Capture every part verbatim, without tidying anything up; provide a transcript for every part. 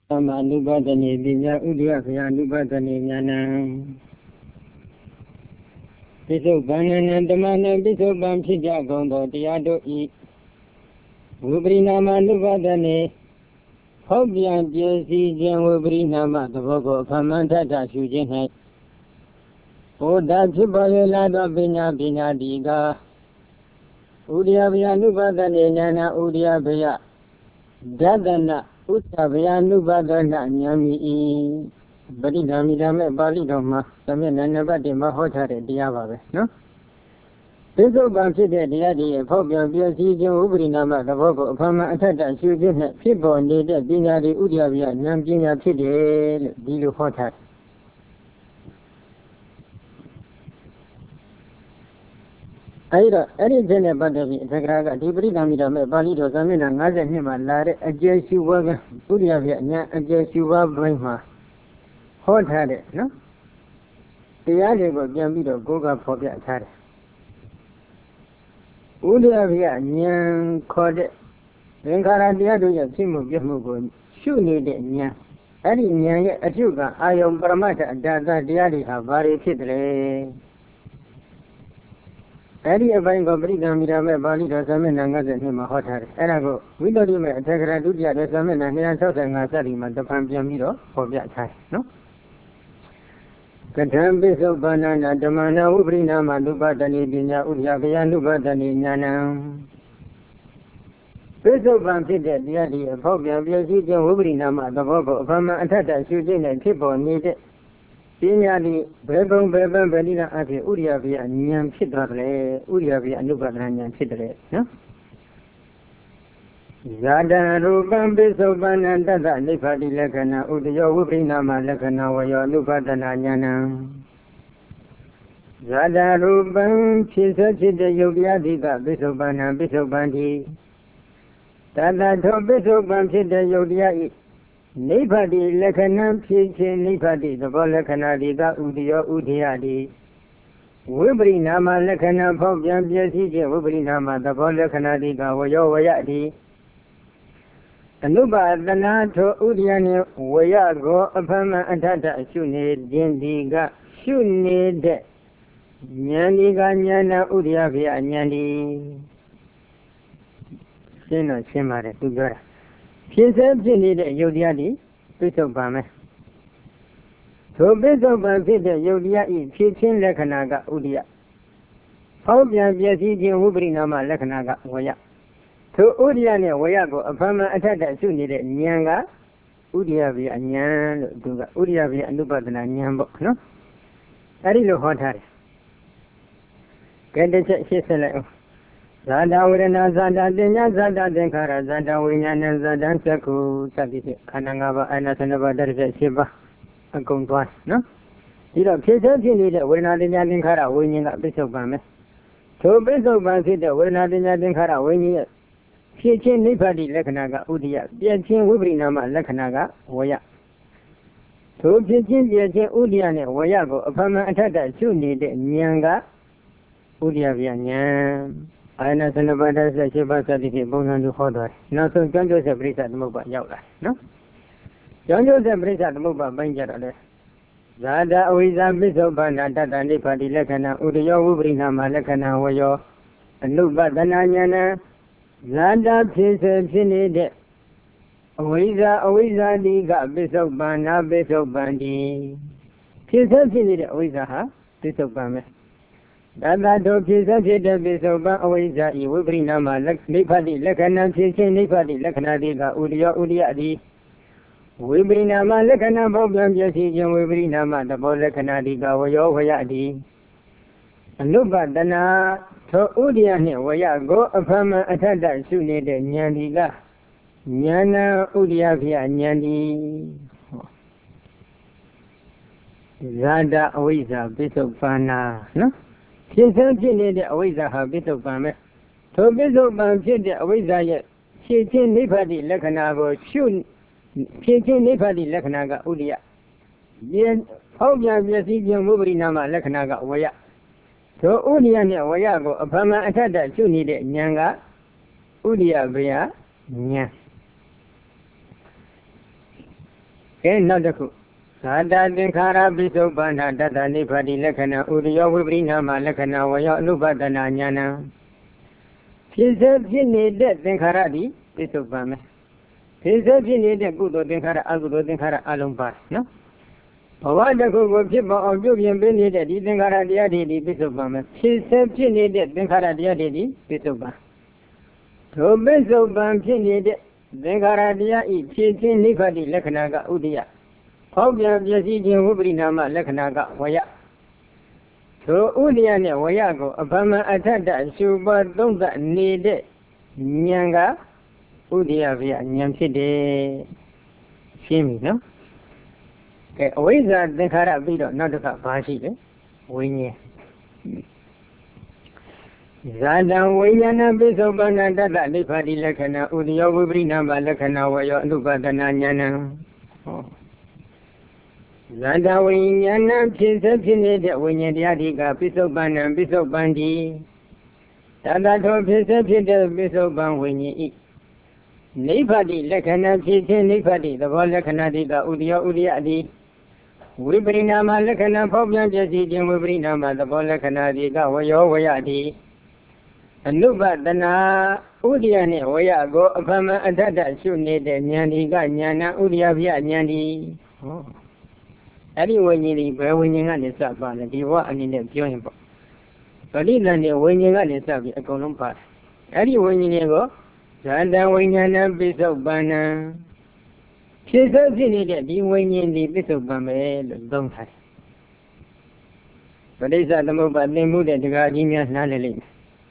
Amanubadani Dinya Udyavya Nubadani Nyanam Biso Banana Damana Biso Bam Chija Gondo Diado E Ubrina Manubadani Hobbian Jesi Jan Ubrina Matavogo Pamanta Shujin O Dachiboy Lado Bina Bina Diga Udyavya Nubadani Nyana Udyavya Dadana Uttavya Nubadana Nyami Badi Damidame Bali Doma, Samin and Nabadi Mahotare Diava, no? This old Bansi, the idea of Hobia, B S C, Ubrinama, the Vogo, Pama, Tata, Susan, people needed Dina di Udiavia, Namjina Pide, Dilu Hotar. Aira, anything about the Tagraga, Dibridamida, Bali, Samin, and Nazan him and Lare, a Jessu Waga, Udiavia, a Jessu Wabma. Hot had it, no? The idea of Gambito Goga for the attack. Udia Nyan called it. Then Karadia do your team of Yamugo. Shoe needed Nyan. Eddie Nyan, a sugar, I am Baramata, Dada Diadi have very fiddly. Eddie a bang of Brigamida, Bali, the Samin and Gazan him a hot hat. And I go, we don't even attack Radudia, the Samin and Yan Southern Nasarim, the Pampiamiro for the attack, no? Katam Biso Banana Damana Ubrina Madubadani Dinya Udyavya Nubadani Nyanam Biso Bampida Diadi, Pobia Biasija Ubrina Madavogo, Pama Tata Sujin and Tipo needed Dinyadi, Brebon Brebon Belina Ati Udyavya Nyam Chidre, Udyavya Nubadana Chidre, no? Zada Rubam Biso Bananda Nipadi Lekana Udyo Ubrina Malakana Waya Nubadana Yana Zada Rubam Chisa Chida Yogiadiga Biso Bana Biso Bandi Tada To Biso Bam Chida Yogiai Nipadi Lekana Chichi Nipadi the Bolakana Diga Udyo Udiadi Ubrina Malakana Pobjam Yasija Ubrina the Bolakana Diga Wayo Wayadi Anuba Danato Udiani Wayago Apama Antata Shuni Dindiga Shuni de Nyaniga Nyana Udiavia Nyani Sino Shimare Tugara. She said she needed Yodiadi, Biso Bame. So Biso Bamfita Yodia E. Chichin Lekanaga Udia. Hobia Biasi Ubrinama Lekanaga Waya. So Udiane Wayago, a farmer attacked soon needed Nyanga, Udiavi and Yan, Duga, Udiavi and Lubadana Nyambo, no? I didn't know what had. Get the check, she said, Zada Urena Zada Dena Zada Denkara Zada Winan Zadan Saku, Sadi Kanangava, and Nasanaba, there is a Shiba, a Gongwa, no? You know, she said she needed, we're not in Yadinkara, winning at Bishop Bame. So Bishop Bame, we're not in Yadinkara, winning it. Chichin Nipadi Lekanaga Udia, Biachin Ubrinama Lekanaga, Waya. So Chichin Biachin Udiane, Wayago, Apama Atata, Suni de Nyanga, Udia Vian. I know some about us that she was at the Bonan to Hodor. Now so John Joseph Bridge at Moba Yaula, no? John Joseph Bridge at Moba Banjara. Zada Uiza Biso Banata Nipadi Lekana, Udio Ubrinama Lekana, Wayo, and Luba Dananyana. Zada Pisa Finide Oiza Oiza Diga Biso Bana Biso Bandi Pisa Finide Oiza Ha Biso Bame Dada Do Pisa Fida Biso Ba Oiza Iwibrinama Lek Nipadi Lekana Pisa Nipadi Lekana Diga Udia Udia Di Wibrinama Lekana Bobam Yasi Wibrinama the Bolekana Diga Wayo Wayadi Luba Dana To Udiane Wayago Apama Atada Suni de Nyandiga Nyana Udiavia Nyandi Zada Oiza Biso Pana, no? She said she needed Oiza her Biso Pame. To Biso Pam she did Oiza yet. She chin Nipadi Lekanago, Shun She chin Nipadi Lekanaga Udia. Yen Hobia Biasi Mubrinama Lekanaga Waya. So Udiane Wayago, Apama Atada Suni de Nyanga, Udia Via Nya. Cái nó được Sada Dinkara Bisopana Dada Nipadi Lakana Uriyo Vibrina Malakana Waya Lubadana Nyana. Pisa Pini de Dinkaradi, Bisopame. Pisa Pini de Gudo Dinkara Agudo Dinkara Alumbar, no? Awada Gugu Pipa of Julian Bini de Dinkara Diadi Bisopame. Pisa Pini de Dinkara Diadi Bisopa. To Bisopam Pini de Dinkara Diadi, Pisin Nipadi Lakanaga Udia. How can you see the Ubrinama Lakanaga, Waya? So Udiane Wayago, Abama Atada, Suba Donda Nede Nyanga Udia via Nyamside Shimi, no? Always that the Harabido, not the Pashi, Winnie. Zada Wayana Bisobana Dada Lipadi Lakana, Udia Ubrinama Lakana, Waya Lubadana Yana. Zada Winyana Pisa Pinid, Winyadiga, Pisoban, Pisobandi. Dada to Pisa Pida, Pisoban, Winnie. Nipadi, Lakana, Pitin, Nipadi, the Walakanadiga, Udia Udiadi. Wibrinama, Lakana, Pobia, Jesse, Wibrinama, the Walakanadiga, Wayo, Wayadi. And Luba, Dana, Udiane, Wayago, Apama, Adada, Sunni, Nyaniga, Nyana, Udia, Nyani. Anyway, when you got this up on the Diva and in the Joint. But even when you got this up, a column pass. Anyway, you go, Zanda when you have Bishop Banner. She says you need it, you when you need Bishop Banner, don't have. But these are the mobile they moved at the Gardenias Natalie.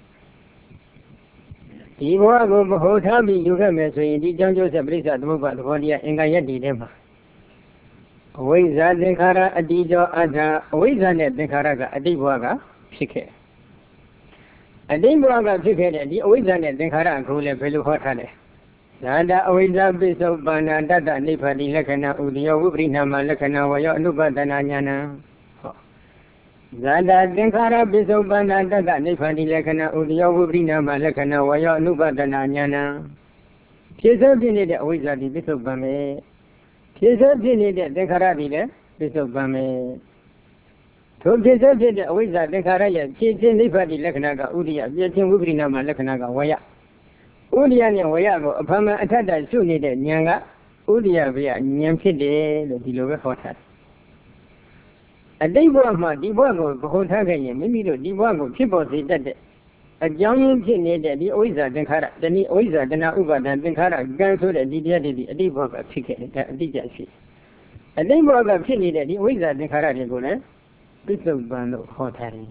You are going to hold Tabby, you have a so you did Joseph Blizzard mobile the body and Gayati Dema. Wiza Dinkara Adijo Ada, Wizanet Dinkaraga Adiwaga, Shike. Adiwaga Shike, the Wizanet Dinkara Kule Pelu Hotale. Zada Wiza Biso Bana Dada Nipadi Lakana Udio Ubrinama Lakana Waya Lubadana Yana. Zada Dinkara Biso Bana Dada Nipadi Lakana Udio Ubrinama Lakana Waya Lubadana Yana. Pisa Pinid Wizadi Biso Bame. Pisa Pinid, the Carabile, Bishop Bame. To Pisa Pinid, Wizard, the Caraya, Chitin Nipadi Lakanaga, Udia, Yatin Ubrinama Lakanaga, Waya. Udian Wayago, Apama Atada, Suni, Nyanga, Udia via Nyamside, the Dilova Hotel. A day Wama, Divago, Hotagay, maybe the Divago, people say that a young teenage, the Wizard, the Cara, the Wizard, the Nauba, the Cara, Ganso, the Didia, the Divago ticket, the Dijashi. A day Waga Pinny, the Wizard, the Cara, the Bishop Bando Hotel.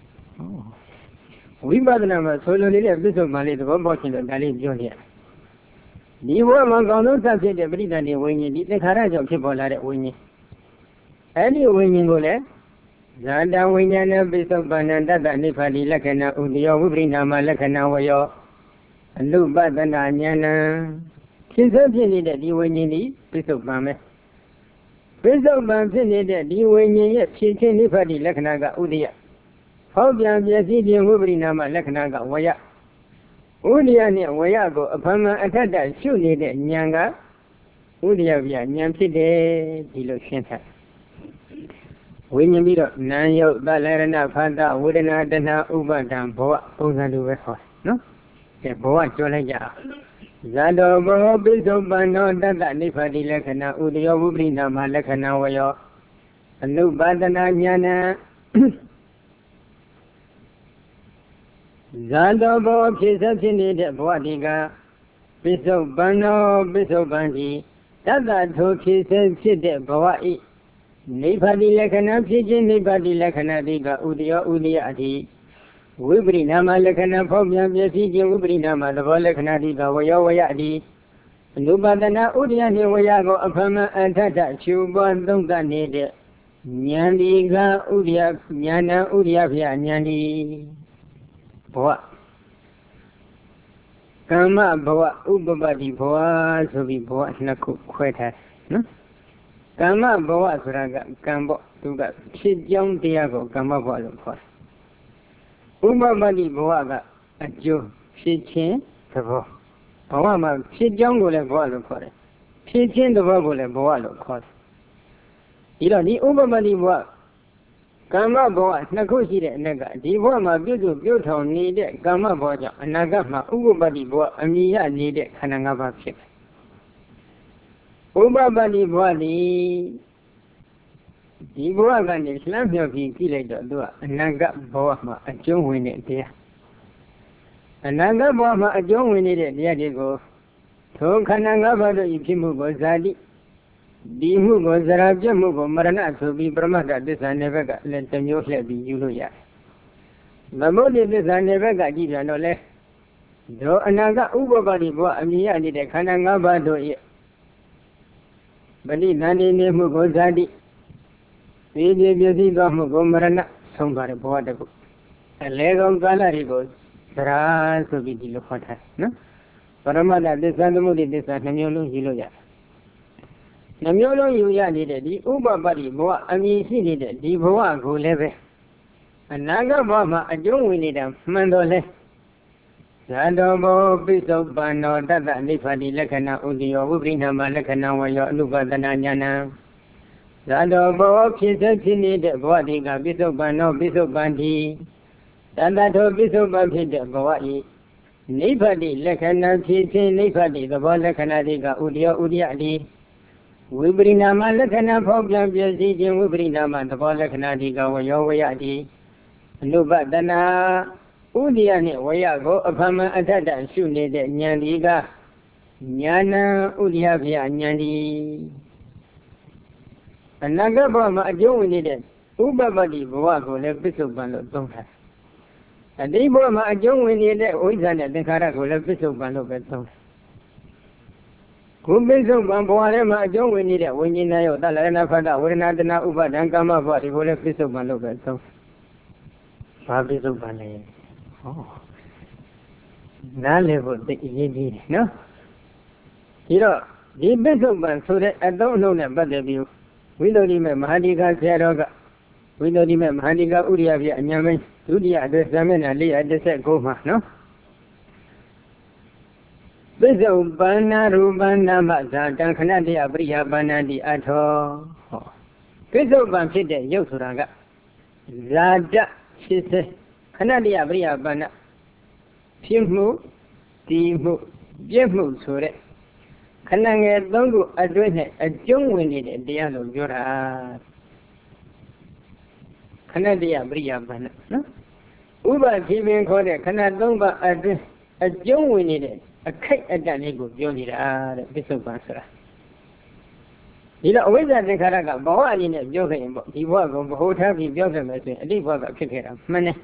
We bought them solo little Bishop Malay, the watching the Galley Junior. The woman got no touch the Britannia when you did the carriage of people like Winnie. Any winning go there? Zanda Winyana Bishop Bananda, the Nipadi Lakana, Udio, Ubrinama Lakana, Wayo, and Luba the Nanyana. She's certainly that you win in Bishop Bame. Bishop Bame that you win in she can Nipadi Lakanaga, Udia. How can you see the Ubrinama Lakanaga, Waya? Udia near Wayago, Apama Atada, Shuni, Nyanga, Udia via Nyamside, Dilo Shenta. When you meet up, Nanyo, Balarana, Fanda, Wooden Dana, Uba, and Boa, Uga do record, no? The Boa Jolaya. Zado, Bo, Bizo, Bano, Dada, Nipadi Lakana, Udio, Ubrina, Malakana, Wayo, and no Badana, Yana. Zado, Bo, Kisatini, the Boadiga, Bizo, Bano, Bizo, Bandi, Dada, to Kisan, Sid, Boa. Nipadi Lakana, Pidgin, Nipadi Lakana, Diga, Udia, Udia, Ubrinama Lakana, Pobia, Yasiji, Ubrinama, the Volakana, Diga, Wayo, Wayadi, Lubadana, Udia, Wayago, Apama, and Tata, Chuban, Dunga, Nede, Nyandiga, Udia, Nyana, Udia, Nyandi, Boa. Kama, Boa, Ubabadi, Boa, so be Boa, Naku, Queta, no? Kama Boa Suraga, Kambo, Tuga, Chijong Diago, Kama Boa, Umabadi Boaga, a Jew, Chichin, Tavo. Awama, Chijong will have Boa for it. Chichin the Vogel and Boa, of course. ဒီတော့ဒီဥပပတ္တိဘဝကမ္မဘဝနှစ်ခုရှိတဲ့အနက်ကဒီဘဝမှာပြုစုပြုထောင်နေတဲ့ကမ္မဘဝကြောင့်အနာဂတ်မှာဥပပတ္တိဘဝအမြင်ရနေတဲ့ခန္ဓာ၅ပါးဖြစ်တယ်ဥပပတ္တိဘဝဒီဒီဘဝကနေလှမ်းမြောက်ပြီးကြည့်လိုက်တော့သူကအနာဂတ်ဘဝမှာအကျုံးဝင်တဲ့တရားအနာဂတ်ဘဝမှာအကျုံးဝင်နေတဲ့တရားတွေကိုထိုခန္ဓာ၅ပါးတို့ဤဖြစ်မှုကိုဇာတိဒီမှုကိုဇရာပြတ်မှုကိုမရဏဆိုပြီးပရမတ္ထသစ္စာနယ်ဘက်ကလည်းတစ်မျိုးလှည့်ပြီးယူလို့ရတယ်။သမုဒိသစ္စာနယ်ဘက်ကကြည့်ပြန်တော့လေတို့အနာဂတ်ဥပပတ္တိဘဝအမြင်ရနေတဲ့ခန္ဓာ၅ပါးတို့ရဲ့ပဋိသန္ဓေနေမှုကိုဇာတိသိကြပြည့်စည်သောမှုကိုမရဏဆုံးသွားတဲ့ဘဝတစ်ခုအလဲကောင်ကာလတွေကိုဇရာဆိုပြီးဒီလိုခေါ်ထားတယ်နော်ပရမတ္ထသစ္စာသမုဒိသစ္စာနှမျိုးလုံးယူလို့ရတယ်နှမျိုးလုံးယူရနေတဲ့ဒီဥပပတ္တိဘဝအမြင်ရှိနေတဲ့ဒီဘဝကိုလည်းပဲအနာဂတ်ဘဝမှာအကျုံးဝင်နေတာမှန်တော်လဲဇာတောဘောပိစုပန်နောတတ္တနိဗ္ဗာတိလက္ခဏာဥဒိယောဝိပရိနာမလက္ခဏာဝယောအနုပဒနာညာဏဇာတောဘောဖြစ်စေဖြစ်နေတဲ့ဘဝဒီကပိစုပန်နောပိစုပန်တိတတ္တထောပိစုပန်ဖြစ်တဲ့ဘဝဤနိဗ္ဗာတိလက္ခဏာဖြစ်ခြင်းနိဗ္ဗာတိသဘောလက္ခဏာဒီကဥဒိယောဥဒိယတိဝိပရိနာမလက္ခဏာဖောက်ပြန်ပြည့်စည်ခြင်းဝိပရိနာမသဘောလက္ခဏာဒီကဝယောဝယတိအနုပဒနာဥဒိယနှင့်ဝယကိုအဖမအထတရှုနေတဲ့ဉာဏ်ဒီကဉာဏ်ဥဒိယဖျာဉာဏ်ဒီအနာဂတ်ဘဝမှာအကျုံးဝင်နေတဲ့ဥပပတ္တိဘဝကိုလည်းပစ္စုပန်လို့သုံးထားအတိဘဝမှာအကျုံးဝင်နေတဲ့ဝိဇ္ဇာနဲ့သင်္ခါရကိုလည်းပစ္စုပန်လို့ပဲသုံးတယ်ခုပစ္စုပန်ဘဝထဲမှာအကျုံးဝင်နေတဲ့ဝိညာဉ်ရောတလရဏဖတ်တဝေဒနာတနာဥပါဒံကာမဘဝဒီကိုလည်းပစ္စုပန်လို့ပဲသုံးဘာပစ္စုပန်လဲဟောနားလည်ဖို့သိအရေးကြီးတယ်နော်ဒီတော့ဒီပစ္စုပန်ဆိုတဲ့အသုံးအနှုန်းနဲ့ပတ်သက်ပြီးဝိသုဒ္ဓိမေမဟာဒီကဆရာတော်ကဝိသုဒ္ဓိမေမဟာဒီကဥရိယပြအញ្ញမ်းမင်းဒုတိယအတွက်ဇာမျက်နှာ၄၁၉မှာနော်ပစ္စုပန်နာရူပနာမဇာတံခဏတယပရိယပန္နတိအထောဟောပစ္စုပန်ဖြစ်တဲ့ရုပ်ဆိုတာကဇာတဖြစ်စေခဏတယပရိယပန္နဖြစ်မှုတည်မှုပြည့်မှုဆိုတဲ့ခဏငယ်သုံးခုအတွင်းနဲ့အကျုံးဝင်နေတဲ့တရားလို့ပြောတာခဏတယပရိယပန္နနော်ဥပတိပင်ခေါ်တဲ့ခဏသုံးပါးအတွင်းအကျုံးဝင်နေတဲ့အခိုက်အတန့်လေးကိုပြောနေတာတဲ့ပစ္စုပန်ဆိုတာဒီတော့အဝိဇ္ဇာသင်္ခါရကဘဝအနေနဲ့ပြောခဲ့ရင်ပေါ့ဒီဘဝကိုဘ ਹੁ ထားပြီးပြောခဲ့မယ်ဆိုရင်အတိတ်ဘဝကဖြစ်ခဲ့တာမှန်တယ်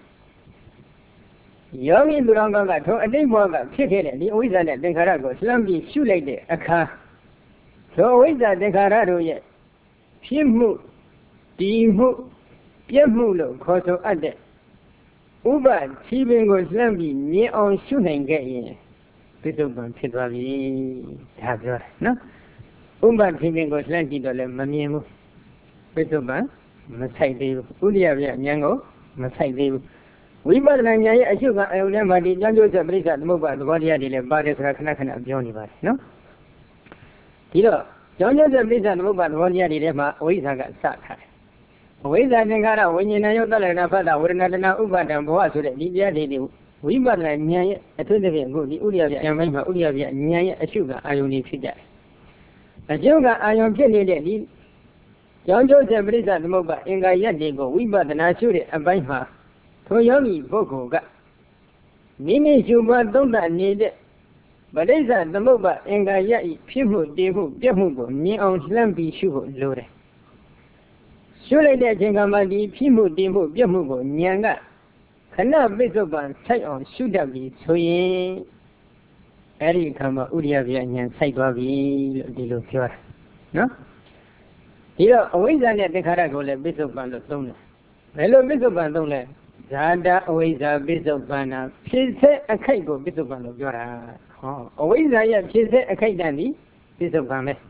ယောဂီသူတော်ကောင်းကထိုအတိတ်ဘဝကဖြစ်ခဲ့တဲ့ဒီအဝိဇ္ဇာနဲ့သင်္ခါရကိုလှမ်းပြီးရှုလိုက်တဲ့အခါထိုအဝိဇ္ဇာသင်္ခါရတို့ရဲ့ဖြစ်မှုတည်မှုပြည့်မှုလို့ခေါ်ဆိုအပ်တဲ့ဥပတိပင်ကိုလှမ်းပြီးမြင်အောင်ရှုနိုင်ခဲ့ရင်ပစ္စုပန်ဖြစ်သွားပြီဒါပြောတယ်နော်ဥပတိပင်ကိုလှမ်းကြည့်တော့လည်းမမြင်ဘူးပစ္စုပန်မဆိုင်သေးဘူးဥဒိယပြဉာဏ်ကိုမဆိုင်သေးဘူးဝိပဿနာဉာဏ်ရဲ့အရှုခံအယုံထဲမှာဒီကြောင့်ကျိုးချက်ပရိစ္ဆသမုပ္ပါသဘောတရားတွေလည်းပါတယ်ဆိုတာခဏခဏပြောနေပါတယ်နော်ဒီတော့ကြောင့်ကျိုးချက်ပရိစ္ဆသမုပ္ပါသဘောတရားတွေထဲမှာအဝိဇ္ဇာကစထားတယ်အဝိဇ္ဇာသင်္ခါရဝိညာဉ်ယုတ်တလရဏဖတ်တာဝေဒနာတနာဥပါဒံဘဝဆိုတဲ့ဒီတရားတွေဝိပဿနာဉာဏ်ရဲ့အထွတ်တစ်ပြည့်အခုဒီဥရိယပြဉာဏ်ပိုင်းမှာဥရိယပြဉာဏ်ရဲ့အရှုခံအာယုန်တွေဖြစ်ကြတယ်အရှုခံအာယုန်ဖြစ်နေတဲ့ဒီကြောင့်ကျိုးချက်ပရိစ္ဆသမုပ္ပါအင်္ဂါရက်တွေကိုဝိပဿနာရှုတဲ့အပိုင်းမှာထိုယောဂီပုဂ္ဂိုလ်ကမိမိရှုပွားသုံးသပ်နေတဲ့ပရိစ္ဆသမုပ္ပါအင်္ဂါရက်ဤဖြစ်မှုတည်မှုပြည့်မှုကိုမြင်အောင်လှမ်းပြီးရှုဖို့လိုတယ်ရှုလိုက်တဲ့အချိန်ကမှဒီဖြစ်မှုတည်မှုပြည့်မှုကိုဉာဏ်ကခဏပစ္စုပန်ဆိုင်အောင်ရှုတတ်ပြီဆိုရင်အဲ့ဒီအခါမှာဥရိယပြဉာဏ်ဆိုင်သွားပြီလို့ဒီလိုပြောတာနော်ဒီတော့အဝိဇ္ဇာနဲ့သင်္ခါရကိုလည်းပစ္စုပန်လို့သုံးတယ်ဘယ်လိုပစ္စုပန်သုံးလဲဇာတအဝိဇ္ဇာပစ္စုပန်နာဖြစ်စေအခိုက်ကိုပစ္စုပန်လို့ပြောတာဟောအဝိဇ္ဇာရဲ့ဖြစ်စေအခိုက်တန်ဒီပစ္စုပန်ပဲ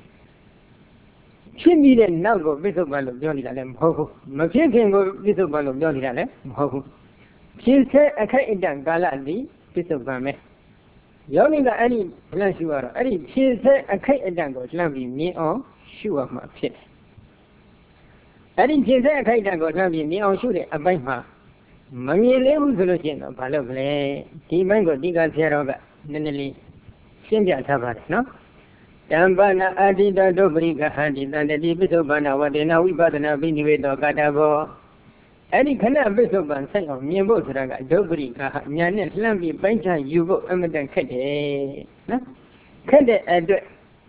ဖြစ်ပြီးတဲ့နောက်ကိုပစ္စုပန်လို့ပြောနေတာလည်းမဟုတ်ဘူးမဖြစ်ခင်ကိုပစ္စုပန်လို့ပြောနေတာလည်းမဟုတ်ဘူးဖြစ်စေအခိုက်အတန့်ကာလဒီပစ္စုပန်ပဲယောဂီကအဲ့ဒီလမ်းရှုရတော့အဲ့ဒီဖြစ်စေအခိုက်အတန့်ကိုလှမ်းပြီးမြင်အောင်ရှုရမှာဖြစ်တယ်အဲ့ဒီဖြစ်စေခိုက်တာကိုလှမ်းပြီးမြင်အောင်ရှုတဲ့အပိုင်းမှာမမြင်သေးဘူးဆိုလို့ရှိရင်တော့ဘာလုပ်ကလေးဒီဘက်ကိုဒီကဆရာတော်ကနည်းနည်းလေးရှင်းပြထားပါတယ်နော်တံပနာအတိတဒုပရိကဟတိတန္တိပိစုပ္ပန္နဝတေနဝိပဿနာပိနိဝေတောကတဘောအဲ့ဒီခဏပိစုပ္ပန်ဆက်အောင်မြင်ဖို့ဆိုတာကဒုပရိကဟညာနဲ့လှမ်းပြီးပိုင်းခြားယူဖို့အမတန်ခက်တယ်နော်ခက်တဲ့အတွက်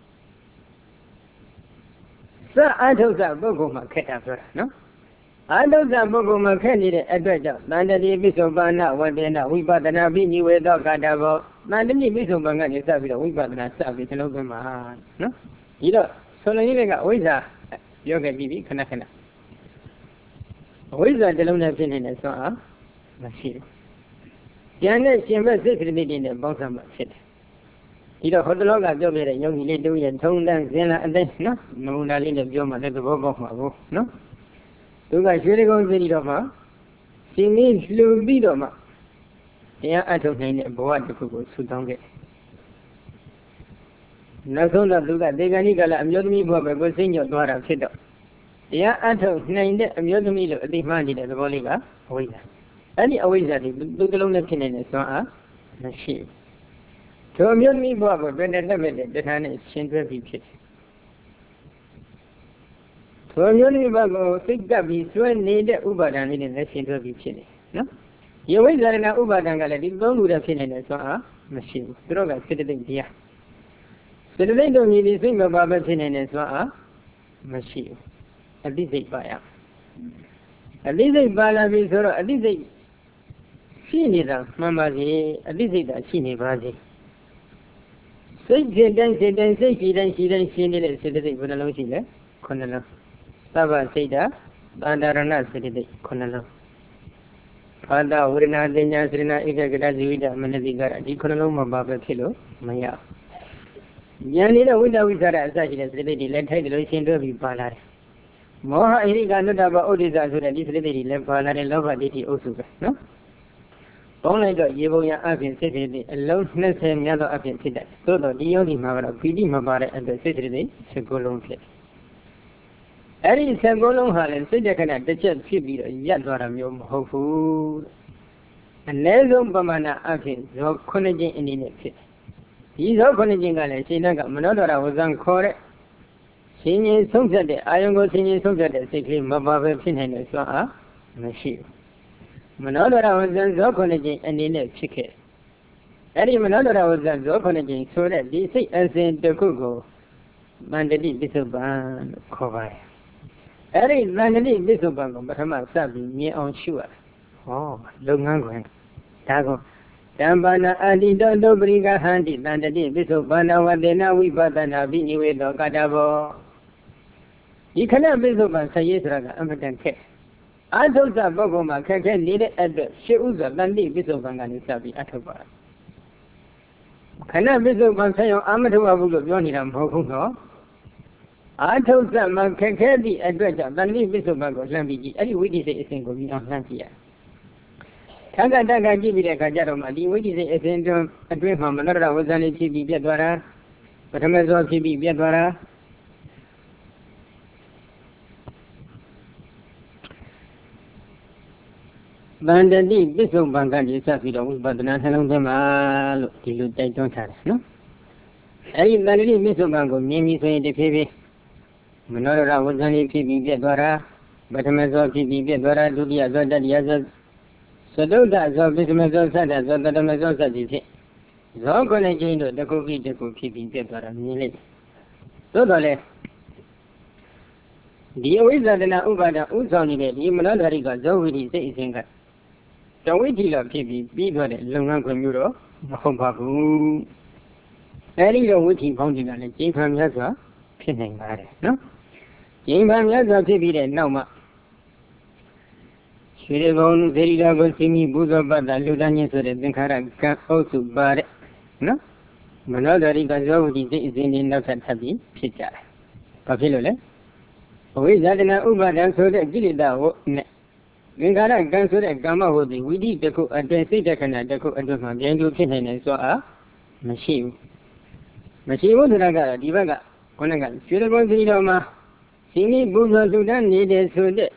စအထုဇပုဂ္ဂိုလ်မှာခက်တာပြောတာနော်အတုဇ္ဇပုဂ္ဂိုလ်မှာခက်နေတဲ့အတွက်ကြောင့်တန္တတိပိစုပ္ပန္နဝတေနဝိပဿနာပိနိဝေတောကတဘောတန္တတိပိစုပ္ပန်ကနေစပြီးတော့ဝိပဿနာစပြီးသလုံးသွင်းမှာနော်ဒီတော့ဆိုလိုရင်းကအဝိဇ္ဇာပြောခဲ့ပြီးပြီခဏခဏအဝိဇ္ဇာတလုံးနဲ့ဖြစ်နေတဲ့ဆွမ်းအားမရှိဘူးဉာဏ်နဲ့ရှင်ဘက်စိတ်ကတိတွေနဲ့ပေါင်းစပ်မှဖြစ်တယ်ဒီတော့ဟောတလောကပြောပြတဲ့ယောဂီလေးတို့ရဲ့ထုံတန်းစဉ်လာအသိနော်နမူနာလေးနဲ့ပြောမှလည်းသဘောပေါက်မှာကိုနော်သူကရွှေကုန်းစီတော့မှရှင်မင်းလှူပြီးတော့မှတရားအထုတ်နိုင်တဲ့ဘဝတစ်ခုကိုဆူတောင်းခဲ့နောက်ဆုံးတော့သူကဒေဂဏိကလအမျိုးသမီးဘဝပဲကိုစိတ်ညွတ်သွားတာဖြစ်တော့တရားအထုတ်နိုင်တဲ့အမျိုးသမီးလို့အတိမှန်နေတဲ့သဘောလေးကအဝိဇ္ဇာအဲ့ဒီအဝိဇ္ဇာဒီသူတစ်လုံးနဲ့ဖြစ်နေတဲ့စွမ်းအားမရှိဘူးထိုအမျိုးသမီးဘဝကိုပြန်တဲ့လက်မဲ့တဲ့တရားနဲ့ရှင်းတွဲပြီးဖြစ်တယ်ထိုအမျိုးသမီးဘဝကိုစိတ်ကပ်ပြီးစွဲနေတဲ့ဥပါဒဏ်လေးနဲ့လည်းရှင်းတွဲပြီးဖြစ်တယ်နော်ဒီဝိဇ္ဇာရဏဥပါဒံကလည်းဒီသုံးခုတည်းဖြစ်နေတဲ့စွမ်းအားမရှိဘူးသူတို့ကစေတသိက်တရားစေတသိက်တို့မြည်ပြီးစိတ်မပါပဲဖြစ်နေတဲ့စွမ်းအားမရှိဘူးအတိစိတ်ပါရအတိစိတ်ပါလာပြီဆိုတော့အတိစိတ်ရှိနေတာမှန်ပါစေအတိစိတ်သာရှိနေပါစေစိတ်ဖြစ်တိုင်းစိတ်တိုင်းစိတ်ရှိတိုင်းရှိတိုင်းရှိနေတဲ့စေတသိက်ဘယ်နှလုံးရှိလဲခုနှလုံးသဗ္ဗစိတ်တာသန္တာရဏစေတသိက်ခုနှလုံးဘာသာဝေဒနာတင်ညာစေနာဧကဂတဇီဝိတမနတိကရဒီခုနှလုံးမှာပါပဲဖြစ်လို့မရဉာဏ်နေတဲ့ဝိတ္တဝိသရအစရှိတဲ့စေတသိက်တွေလည်းထိုက်တယ်လို့ရှင်းတွဲပြီးပါလာတယ်မောဟဣရိကနုတ္တပဥဒိစ္စဆိုတဲ့ဒီစေတသိက်တွေလည်းပါလာတဲ့လောဘဒိဋ္ဌိအုပ်စုပဲနော်ပေါင်းလိုက်တော့ရေပုံရအပြင်စိတ်တွေအလုံးနှစ်ဆယ်မြတ်သောအပြင်ဖြစ်တယ်သို့တော့ဒီယောဂီမှာကတော့ပီတိမပါတဲ့အတွက်စိတ်တွေ၁၉လုံးဖြစ်အဲ့ဒီ၁၉လုံးဟာလည်းစိတ်တခဏတစ်ချက်ဖြစ်ပြီးတော့ရပ်သွားတာမျိုးမဟုတ်ဘူးအနည်းဆုံးပမာဏအပြင်ဇောခုနှစ်ကျင်းအနေနဲ့ဖြစ်ဒီဇောခုနှစ်ကျင်းကလည်းရှင်ကမနောဒရဝဇံခေါ်တဲ့ရှင်ရင်ဆုံးဖြတ်တဲ့အာယုံကိုရှင်ရင်ဆုံးဖြတ်တဲ့စိတ်ကလေးမပါပဲဖြစ်နိုင်တဲ့စွမ်းအားမရှိဘူးမနောဒရဝဇံဇောခုနှစ်ကျင်းအနေနဲ့ဖြစ်ခဲ့အဲ့ဒီမနောဒရဝဇံဇောခုနှစ်ကျင်းဆိုတဲ့ဒီစိတ်အစဉ်တစ်ခုကိုမန္တတိပစ္စုပန်လို့ခေါ်ပါတယ်အဲ့ဒီသန္တိပစ္စုပန်ကိုပထမစပြီးမြင်အောင်ရှုရတယ်။ဟောလုပ်ငန်းခွင်ဒါကိုတံပါဏအတိတောတုပရိကဟန္တိသန္တိပစ္စုပန်ဝတေနဝိပဿနာပိနိဝေတောကတဘောဒီခဏပစ္စုပန်ဆက်ရေးဆိုတာကအမတန်ခက်အထုဇ္ဇပုဂ္ဂိုလ်မှာခက်ခဲနေတဲ့အတွက်ရှေ့ဥစွာတန္တိပစ္စုပန်ကနေစပြီးအထုပါခဏပစ္စုပန်ဆက်ရောအမထုဘူးလို့ပြောနေတာမဟုတ်ဘူးနော်အာထုဇ္ဇမှာခက်ခဲသည့်အတွက်ကြောင့်တဏှိပစ္စုပ္ပန်ကိုလှမ်းပြီးကြည့်အဲ့ဒီဝိသိစိတ်အစဉ်ကိုပြီးအောင်လှမ်းကြည့်ရထက်ကတက်ကကြည့်ပြီးတဲ့အခါကျတော့မှဒီဝိသိစိတ်အစဉ်အတွင်းအတွင်းမှာမနောရဝဇ္ဇန်လေးဖြစ်ပြီးပြတ်သွားတာပထမဆုံးဖြစ်ပြီးပြတ်သွားတာဗန္တတိပစ္စုပ္ပန်ကနေစပြီးတော့ဝိပဿနာနှလုံးသွင်းပါလို့ဒီလိုတိုက်တွန်းထားတယ်နော်အဲ့ဒီဗန္တတိပစ္စုပ္ပန်ကိုမြင်ပြီးဆိုရင်တဖြည်းဖြည်းမနောရဝဇ္ဇန်လေးဖြစ်ပြီးပြတ်သွားတာပထမဆုံးဖြစ်ပြီးပြတ်သွားတာဒုတိယဆုံးတတိယဆုံးသတုဒ္ဒဆုံးပစ္စမဆုံးသတ္တဆုံးတတမဆုံးစသည်ဖြင့်ဇောခုနှစ်ကျင်းတို့တစ်ခုပြီးတစ်ခုဖြစ်ပြီးပြတ်သွားတာမြင်လိုက်သို့တော်လည်းဒီအဝိဇ္ဇတနာဥပါဒဥဆောင်နေတဲ့ဒီမနောဓာရိကဇောဝိတိစိတ်အစဉ်ကတဝိတိလောက်ဖြစ်ပြီးပြီးသွားတဲ့လုပ်ငန်းခွင်မျိုးတော့မဟုတ်ပါဘူးအဲဒီတော့ဝိတိပေါင်းတွေကလည်းကျင်းဖန်များစွာဖြစ်နိုင်ပါတယ်နော်ကျင်းဖန်များစွာဖြစ်ပြီးတဲ့နောက်မှာရွှေရဘုံသေရီတော်ကိုစီမီဘုဇောပတ္တလူတန်းချင်းဆိုတဲ့သင်္ခါရကံအုပ်စုပါတဲ့နော်မနောဓာရိကဇောဝိတိစိတ်အစဉ်တွေနောက်ထပ်ထပ်ပြီးဖြစ်ကြတယ်ဘာဖြစ်လို့လဲအဝိဇ္ဇာတနာဥပါဒံဆိုတဲ့ကိလေသာဟုတ်နဲ့သင်္ခါရကံဆိုတဲ့ကာမဟုတ်သည်ဝိတိတစ်ခုအတွင်စိတ်တခဏတစ်ခုအတွင်မှာပြန်ကျိုးဖြစ်နိုင်တယ်ဆိုအားမရှိဘူးမရှိဘူးဆိုတာကတော့ဒီဘက်ကခုနကရွှေရဘုံသေရီတော်မှာ Sini Buddha Sudan needed so that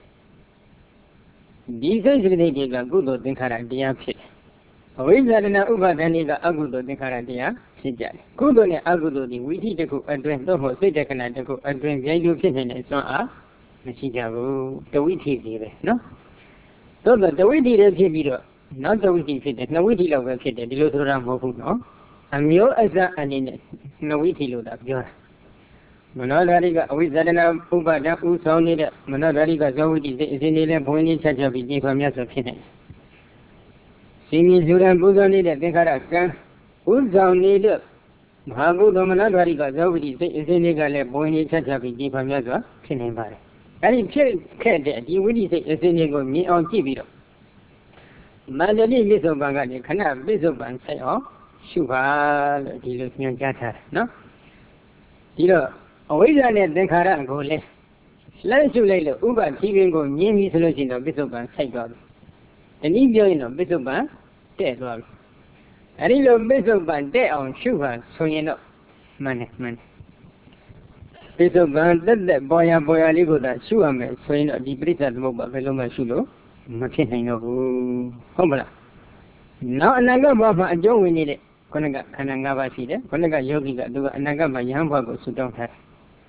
these days are good or think Haradia pit. Original Ubadaniga Agudo de Haradia, Sija. Good on Agudo, we did the cook and drink the whole Sija can I go and drink the you can and so on. Messija, the witty, no? So that the witty is here, not the witty fit, no witty over fit, the Lutheran Hofu, no? And you as an in it, no witty load up your. Monodariga, with Zadana Uba, who sounded Monodariga Zawidi is in the Pony Church of the Famous of Finance. Singing Sudan Buzani, the Dekaraska, who sounded Mahabu Domanadariga Zawidi is in the Pony Church of the Famous of Finance. And it cared that you would say a single me on T V. Madani Bishop Bangani cannot Bishop and say, oh, Shuba, the Lucian Jata, no? Dear. Original Denkara go less. Let's you later, Uber T V go near me solution of Bishop and Saigon. And if you're in a Bishop and dead one. And if you're Bishop and dead on sugar, so you know, management. Bishop and that boy and boy are legal that sugar man, so you know, the British at Moba Veloma Shulo, Machin of Hombra. Now, Nagaba and Joe, we need it. Konaga Kanangava Sida, Konaga Yogi got do Nagama Yamba go so don't have.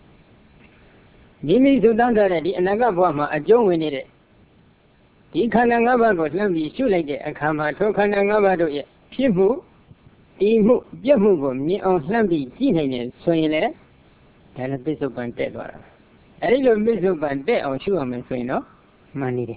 Dimi Sudan already, and Nagabama, a Joe we need it. He Kanangava goes, let me shoot like it, a Kama, Tokanangava do it. Pibu, Imu, Yamu, me on Slamby, teenagers, so you let and a bishop and dead water. A little bishop and dead on Shuaman, so you know, money.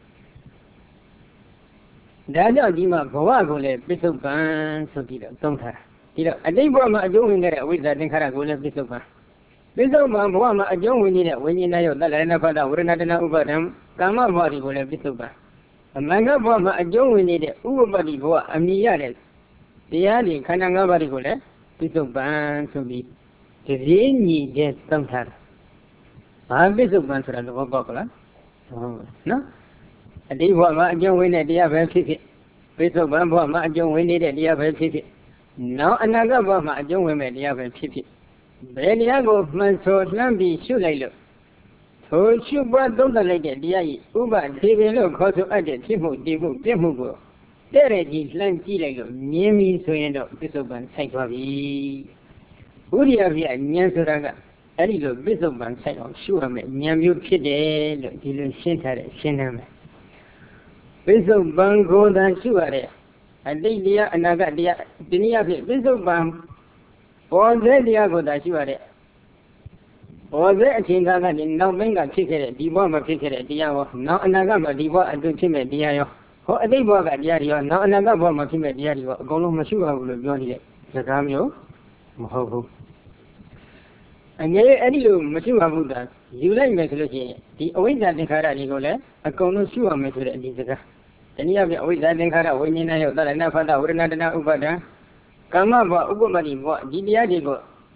Dada Dima Goagole, Bishop Ban, so don't have. A day Brahma doing it with that Nicaragua Bishop. Bishop Bama, a young winning it when you know that I never would not know about them. Come on, body will have Bishop. A manga Bama, a young winning it, Ubadi go, a Miares. The alley Kanangabadi go left, Bishop Ban, so be. The Zini just don't have. I have Bishop Ban for the Bokla. No? A day Bama, a young winning the other ticket. Bishop Bama, a young winning the other ticket. Now another Bama, a young women the other ticket. Beniago, man, so Lambi, should I look? So she brought those like the Uba, T V look, also added Timu, Timu, Timu. There it is, Lanti like near me, so end up Bishop and Saikwabi. Uriavia, Nyansuraga, a little Bishop and Saik of Shuame, Nyamu Kide, Dilu Shintare, Shiname. Bishop Bango than Shuare. A lady and Nagadia, Dinia, Bishop Bam. All the Diago that you are there. All the things that in no Benga ticket, the bomber ticket, Diago, no Nagama, the war and do Timid Diago. Oh, a day bomber Diario, no Nagama Timid Diario, Golo Mashua will be on it. The Camio, Moho. And yet, any Mashua Buddha, you like Mesology, the Oinda Nicara Nigole, a Kono Shua Mesol at Dizaga. Then you have the Oinda Nicara, when you know that I never know, we're not Ubada. Kama ba ubamani ba didia digo.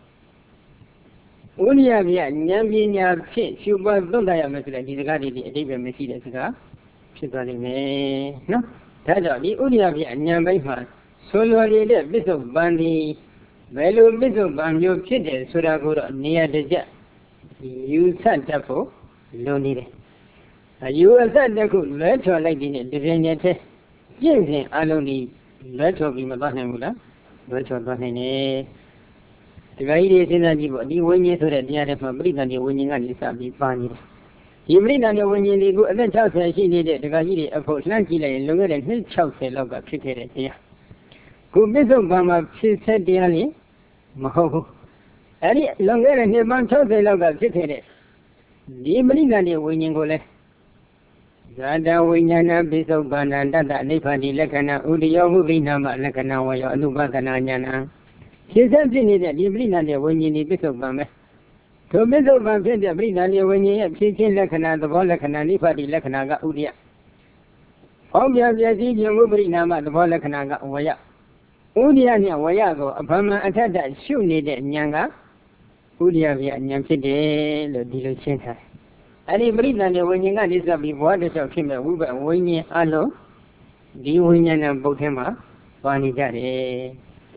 Unia bia nyambi nya phi shuba donda ya mesle di daga di di adibbeမရှိတဲ့စကားဖြစ်သွားလိမ့်မယ်နော်ဒါကြောင့်ဒီဥရိယပြအဉာဏ်ပိုင်းမှာဆိုလိုရတဲ့ပစ္စုပန်ဒီဘယ်လိုပစ္စုပန်မျိုးဖြစ်တယ်ဆိုတာကိုတော့နေရာတစ်ချက်ယူဆတတ်ဖို့လိုနေတယ်အယူအဆတစ်ခုလွဲချော်လိုက်တဲ့ဒီပြင်းနေတဲ့ပြင်းစဉ်အလုံးဒီလွဲချော်ပြီးမသွားနိုင်ဘူးလားလွဲချော်သွားနိုင်တယ်ဒီကကြီးတွေစဉ်းစားကြည့်ပေါ့ဒီဝိညာဉ်ဆိုတဲ့တရားတွေမှာပြိဿန်ဒီဝိညာဉ်ကနေစပြီးပါနေတယ်ဒီပြိဿန်ဒီဝိညာဉ်ဒီကိုအသက်၆၀ရှိနေတဲ့ဒီကကြီးတွေအဖို့လှမ်းကြည့်လိုက်ရင်လွန်ခဲ့တဲ့နှစ်၆၀လောက်ကဖြစ်ခဲ့တဲ့တရားခုပစ္စုပန်မှာဖြစ်ဆက်တရားလေမဟုတ်ဘူးအဲ့ဒီလွန်ခဲ့တဲ့နှစ်ပေါင်း၆၀လောက်ကဖြစ်ခဲ့တဲ့ဒီပြိဿန်ဒီဝိညာဉ်ကိုလည်းဇာတဝိညာဏပစ္စုပန်တတ္တနိဗ္ဗာန်ဒီလက္ခဏာဥဒိယောဟုပိနာမလက္ခဏာဝယောအနုပဒနာဉာဏရှင်းဆက်ဖြစ်နေတဲ့ဒီပြိဋ္ဌာန်ရဲ့ဝိညာဉ်ဒီပစ္စုပန်ပဲထိုပစ္စုပန်ဖြစ်တဲ့ပြိဋ္ဌာန်ရဲ့ဝိညာဉ်ရဲ့ဖြစ်ခြင်းလက္ခဏာသဘောလက္ခဏာနိဗ္ဗာန်ဒီလက္ခဏာကဥဒိယဟောပြပြစည်းခြင်းဝိပရိနာမသဘောလက္ခဏာကဝယဥဒိယနဲ့ဝယကိုအဖမန်အထက်တရှုနေတဲ့ဉာဏ်ကဥဒိယပြဉာဏ်ဖြစ်တယ်လို့ဒီလိုရှင်းထားတယ်အဲ့ဒီပြိဋ္ဌာန်ရဲ့ဝိညာဉ်ကနေစပြီးဘဝတစ်လျှောက်ဖြစ်မဲ့ဝိပဝိညာဉ်အလုံးဒီဝိညာဉ်နဲ့ပုတ်ထဲမှာပါနေကြတယ်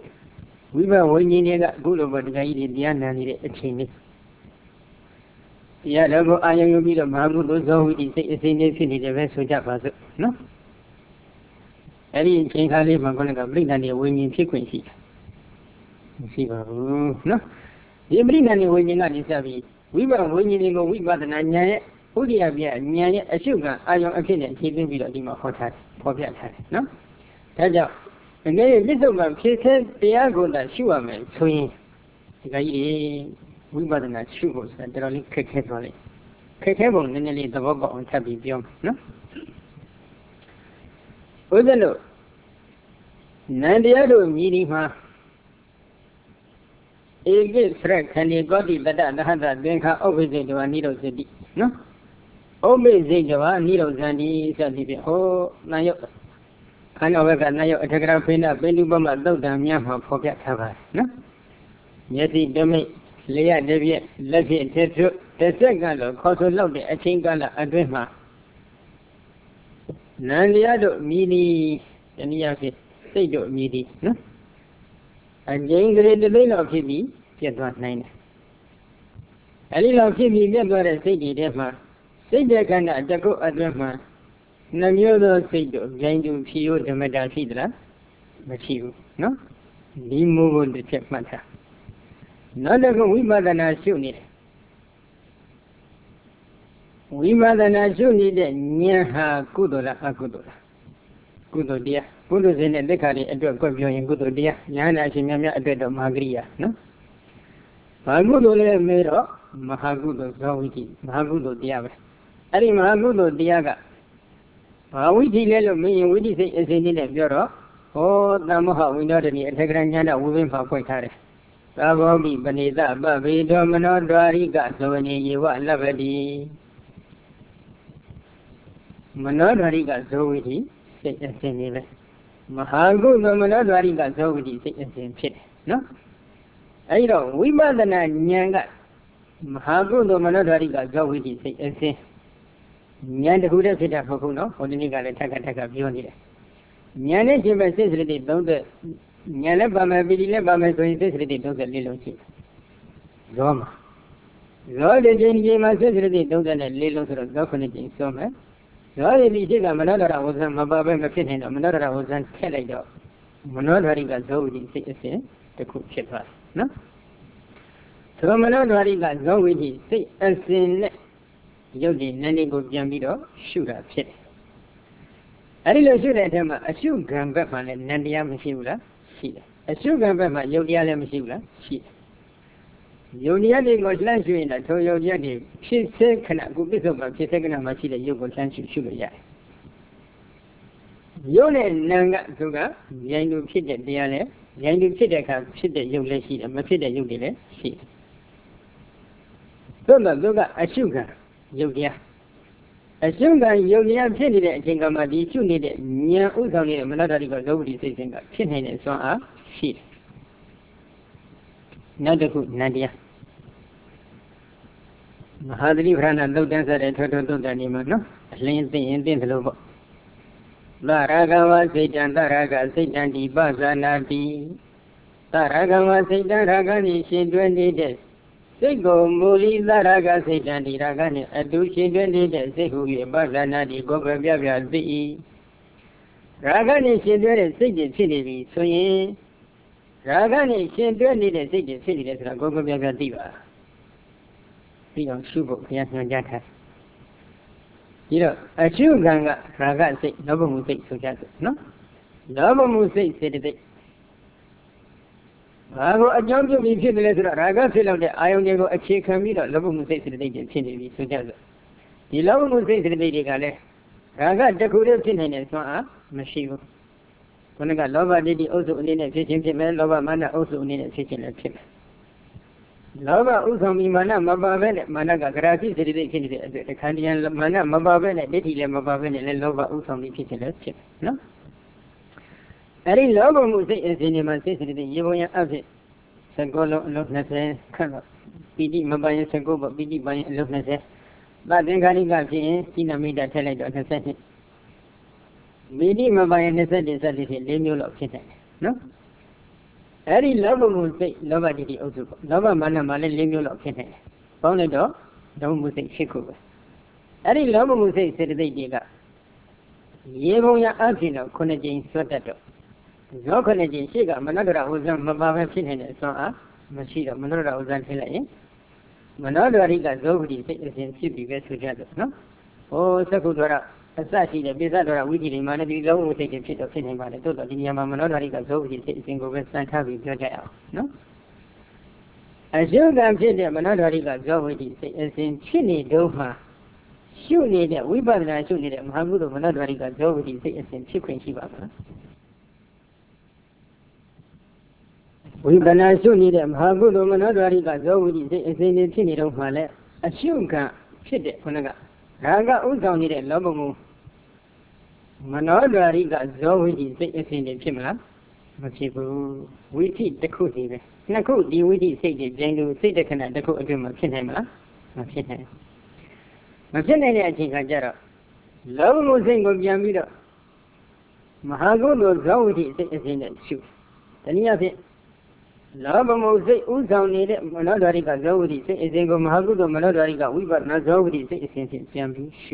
ဝိပဝိညာဉ်တွေကအခုလိုပဲတရားကြီးတွေတရားနာနေတဲ့အချိန်လေးတရားတော်ကိုအာရုံယူပြီးတော့မဟာကုသိုလ်ဇောဝိတ္တိစိတ်အစဉ်လေးဖြစ်နေတယ်ပဲဆိုကြပါစို့နော်အဲ့ဒီအချိန်ခါလေးမှာကိုယ်ကပြိဋ္ဌာန်ရဲ့ဝိညာဉ်ဖြစ်ခွင့်ရှိတယ်မရှိပါဘူးနော်ဒီပြိဋ္ဌာန်ရဲ့ဝိညာဉ်ကနေစပြီးဝိပဿနာဝိညာဉ်တွေကိုဝိပဿနာဉာဏ်ရဲ့ဥဒိယပြဉာဏ်ရဲ့အရှုခံအာယုံအဖြစ်နဲ့အခြေသိပြီးတော့ဒီမှာဟောထားတယ်ဖော်ပြထားတယ်နော်ဒါကြောင့်အငယ်ရဲ့ပြစ္ဆုတ်ကဖြစ်တဲ့တရားကိုသာရှုရမယ်ဆိုရင်ဒီကကြီးဝိပဿနာရှုဖို့ဆိုတာတော်တော်လေးခက်ခဲသွားလိမ့်ခက်ခဲပုံနည်းနည်းလေးသဘောပေါက်အောင်ထပ်ပြီးပြောမယ်နော်ဘုရားတို့နန္တရားတို့မြည်ဒီမှာဧကိစရခဏီကောတိတတနဟတသင်္ခါဥပ္ပိစေတဝနိရောဓတိနော်ဥပ္ပိစေတဝနိရောဓံဒီစသည်ဖြင့်ဟောနာယုတ်ခန္ဓာဘက်ကနာယုတ်အထက်ကရာဖိနပိဋုပမသုတ်တံမြတ်မှာဖော်ပြထားပါတယ်နော်မျက်စိတမိတ်လျှက်တစ်ပြက်လက်ဖြင့်တစ်ထုတစ်စက္ကန့်လို့ခေါ်ဆိုလောက်တဲ့အချိန်ကာလအတွင်းမှာနန္တရားတို့မြည်ဒီတနည်းအားဖြင့်စိတ်တို့မြည်ဒီနော်အကျဉ်းကလေးတစ်သိန်းလောက်ဖြစ်ပြီးပြတ်သွားနိုင်တယ်အဲဒီလောက်ဖြစ်ပြီးပြတ်သွားတဲ့စိတ်တွေထဲမှာစိတ်တဲ့ခန္ဓာတကုတ်အတွင်းမှာနှမျိုးသောစိတ်တို့ဂျိုင်းတူဖြီယိုဓမ္မတာရှိသလားမရှိဘူးနော်ဒီမိုးကိုတစ်ချက်မှတ်ထားနောက်တစ်ခုဝိပဿနာရှုနေတယ်ဝိပဿနာရှုနေတဲ့ဉာဏ်ဟာကုသိုလ်လားအကုသိုလ်လားကုသိုလ်တရားကုသိုလ်စဉ်တဲ့လက်ခါတွေအတွက်ကွက်ပြောရင်ကုသိုလ်တရားဉာဏ်အရှင်များများအတွက်တော့မဟာကရိယာနော်ဘာကုသိုလ်လဲမေးတော့မဟာကုသိုလ်ဇောဝိတ္တိမဟာကုသိုလ်တရားပဲအဲ့ဒီမဟာကုသိုလ်တရားကဘာဝိတ္တိလဲလို့မင်းရင်ဝိတ္တိစိတ်အစဉ်နဲ့ပြောတော့ဟောသမ္မဟဝိနောတတိအထက်ကရဉာဏ်ဝိပင်းမှာဖွင့်ထားတယ်သာဘောပိပဏိတပဗေဒောမနောဒွာရိကသဝနေယေဝလဗ္ဗတိမနောဒွာရိကဇောဝိတ္တိစိတ်အစဉ်နေပဲမဟာကုသိုလ်မနောဒွာရိကဇောဝိတ္တိစိတ်အစဉ်ဖြစ်တယ်နော်အဲဒီတော့ဝိပဿနာဉာဏ်ကမဟာကုသိုလ်မနောဒွာရိကဇောဝိတ္တိစိတ်အစဉ်ဉာဏ်တစ်ခုတည်းဖြစ်တာမဟုတ်ဘူးနော်ဟိုဒီနေ့ကလည်းထပ်ခါထပ်ခါပြောနေတယ်ဉာဏ်နဲ့ရှင်ပဲစိတ်စရတိသုံးသက်ဉာဏ်လည်းပါမယ်ပီတိလည်းပါမယ်ဆိုရင်စိတ်စရတိသုံးသက်လေးလုံးရှိဇောမှာဇောတဲ့ချိန်ချိန်မှာစိတ်စရတိသုံးသက်နဲ့လေးလုံးဆိုတော့ဇောခုနှစ်ချိန်စောမယ်ဇောရည်ဒီရှိကမနောဒရဝဇ္ဇံမပါပဲမဖြစ်နိုင်တော့မနောဒရဝဇ္ဇံထည့်လိုက်တော့မနောဒရိကဇောဝိတ္တိစိတ်အစဉ်တစ်ခုဖြစ်သွားတယ်နော်သောမနောဒရိကဇောဝိတ္တိစိတ်အစဉ်နဲ့ရုပ်ဒီနန္ဒီကိုပြန်ပြီးတော့ရှုတာဖြစ်တယ်အဲဒီလိုရှုတဲ့အထက်မှာအရှုခံဘက်မှာလည်းနန္တရားမရှိဘူးလားရှိတယ်အရှုခံဘက်မှာယုတ်တရားလည်းမရှိဘူးလားရှိတယ်ယုတ်တရားတွေကိုလှမ်းရှုရင်တော့ထိုယုတ်တရားတွေဖြစ်စေခဏအခုပြစ္ဆုတ်မှာဖြစ်စေခဏမှာရှိတဲ့ယုတ်ကိုလှမ်းရှုရှုလို့ရတယ်ယုတ်နဲ့နံကသူကရိုင်းလူဖြစ်တဲ့တရားလည်းရိုင်းလူဖြစ်တဲ့အခါဖြစ်တဲ့ယုတ်လည်းရှိတယ်မဖြစ်တဲ့ယုတ်တွေလည်းရှိတယ်သို့တော့သူကအရှုခံယုတ်တရားအရှုခံယုတ်တရားဖြစ်နေတဲ့အချိန်ကမှဒီရှုနေတဲ့ဉာဏ်ဥဆောင်နေတဲ့မနတ္တရိကလောဘတိစိတ်စဉ်ကဖြစ်နေတဲ့စွမ်းအားရှိတယ်နောက်တစ်ခုနန္တရားမဟာသတိပဋ္ဌာန်သုတ်တန်းဆက်တဲ့ထွတ်ထွတ်သုတ်တန်ဒီမှာနော်အလင်းသိရင်သိတယ်လို့ပေါ့သရဂဝစိတ်တံသရဂစိတ်တံဒီပဇာနာတိသရဂဝစိတ်တံရာဂနိရှင်တွဲနေတဲ့စိတ်ကိုမူလီသရဂစိတ်တံဒီရာဂနဲ့အတူရှင်တွဲနေတဲ့စိတ်ဟူ၍ပဇာနာတိကိုယ်ပဲပြပြသိ၏ရာဂနဲ့ရှင်တွဲတဲ့စိတ်တွေဖြစ်နေပြီဆိုရင်ရာဂနဲ့ရှင်တွဲနေတဲ့စိတ်တွေဖြစ်နေတယ်ဆိုတာကိုယ်ပဲပြပြသိပါပြီးတော့ရှုဖို့ဘုရားညွှန်ကြားထားပြီးတော့အရှုခံကရာဂစိတ်လောဘမှုစိတ်ဆိုကြတယ်နော်လောဘမှုစိတ်စေတသိက်ဘာကိုအကြောင်းပြုပြီးဖြစ်တယ်လဲဆိုတော့ရာဂဖြစ်လောက်တဲ့အာယုန်တွေကိုအခြေခံပြီးတော့လောဘမှုစိတ်စေတသိက်တွေဖြစ်နေပြီဆိုကြတယ်ဒီလောဘမှုစိတ်စေတသိက်တွေကလည်းရာဂတစ်ခုတည်းဖြစ်နေတဲ့ဆွမ်းအားမရှိဘူးခုနကလောဘဒိဋ္ဌိအုပ်စုအနေနဲ့ဖြစ်ခြင်းဖြစ်မယ်လောဘမာနအုပ်စုအနေနဲ့ဖြစ်ခြင်းလည်းဖြစ်မယ်လောဘဥဆောင်ပြီးမာနမပါဘဲနဲ့မာနကဂရာဖြစ်စေတဲ့ဖြစ်နေတဲ့အတွက်တခါတည်းမာနမပါဘဲနဲ့ဒိဋ္ဌိလည်းမပါဘဲနဲ့လည်းလောဘဥဆောင်ပြီးဖြစ်ခြင်းလည်းဖြစ်နော်အဲဒီလောဘမှုစိတ်အစဉ်ဒီမှာစိတ်စေတဲ့ရေပုံရအဖြစ်စကောလုံးအလုံးနှစ်ဆယ်ခန့်တော့ပီတိမပါရင်စကောပေါ့ပီတိပါရင်အလုံးနှစ်ဆယ်သသင်္ခါရိကဖြစ်ရင်စိနမိတ်ထည့်လိုက်တော့နှစ်ဆယ်နှစ်ပီတိမပါရင်နှစ်ဆယ်တစ်ဆယ်ဖြစ်လေးမျိုးလောက်ဖြစ်တယ်နော်အဲ့ဒီလောဘမှုစိတ်လောဘတိတိအုပ်စုပေါ့လောဘမာနမှာလည်း၄မျိုးလောက်ဖြစ်နေတယ်ပေါင်းလိုက်တော့လောဘမှုစိတ်ဖြစ်ခုပဲအဲ့ဒီလောဘမှုစိတ်စေတသိက်တွေကရေပုံရအဖြစ်တော့ခုနှစ်ကြိမ်ဆွတ်တတ်တော့ဇောခုနှစ်ကြိမ်ရှိကမနောဒရဥဇံမပါပဲဖြစ်နေတဲ့အစွမ်းအားမရှိတော့မနောဒရဥဇံထိလိုက်ရင်မနောဒရိကဇောဝတိစိတ်အစဉ်ဖြစ်ပြီးပဲဆိုကြတော့နော်ဟိုသက္ကုဒရအစရှိတဲ့ပိဿဒရဝိจิတိမာနဒီလောဘမှုစိတ်တွေဖြစ်တော့ဖြစ်နေပါလေတိုးတော့ဒီနေရာမှာမနောဒရိကဇောဝတိစိတ်အစဉ်ကိုပဲစံထားပြီးပြောကြရအောင်နော်အရှုကံဖြစ်တဲ့မနောဒရိကဇောဝတိစိတ်အစဉ်ဖြစ်နေတော့မှရှုနေတဲ့ဝိပဿနာရှုနေတဲ့မဟာကုသိုလ်မနောဒရိကဇောဝတိစိတ်အစဉ်ဖြစ်ခွင့်ရှိပါမလားဝိပဿနာရှုနေတဲ့မဟာကုသိုလ်မနောဒရိကဇောဝတိစိတ်အစဉ်ဖြစ်နေတော့မှလည်းအရှုကံဖြစ်တဲ့ခုနကရာဂဥဆောင်နေတဲ့လောဘမှုမနောဒရိကဇောဝတိစိတ်အစဉ်ဖြစ်မလားမဖြစ်ဘူးဝိသိတစ်ခုတည်းပဲနှစ်ခုဒီဝိသိစိတ်တွေပြိုင်လို့စိတ်တခဏတစ်ခုအတွင်းမှာဖြစ်နိုင်မလားမဖြစ်နိုင်မဖြစ်နိုင်တဲ့အချိန်ခါကျတော့လောဘမှုစိတ်ကိုပြန်ပြီးတော့မဟာကုသိုလ်ဇောဝတိစိတ်အစဉ်နဲ့ရှုတနည်းအားဖြင့်လောဘမှုစိတ်ဥဆောင်နေတဲ့မနောဒရိကဇောဝတိစိတ်အစဉ်ကိုမဟာကုသိုလ်မနောဒရိကဝိပဿနာဇောဝတိစိတ်အစဉ်ဖြင့်ပြန်ပြီးရှု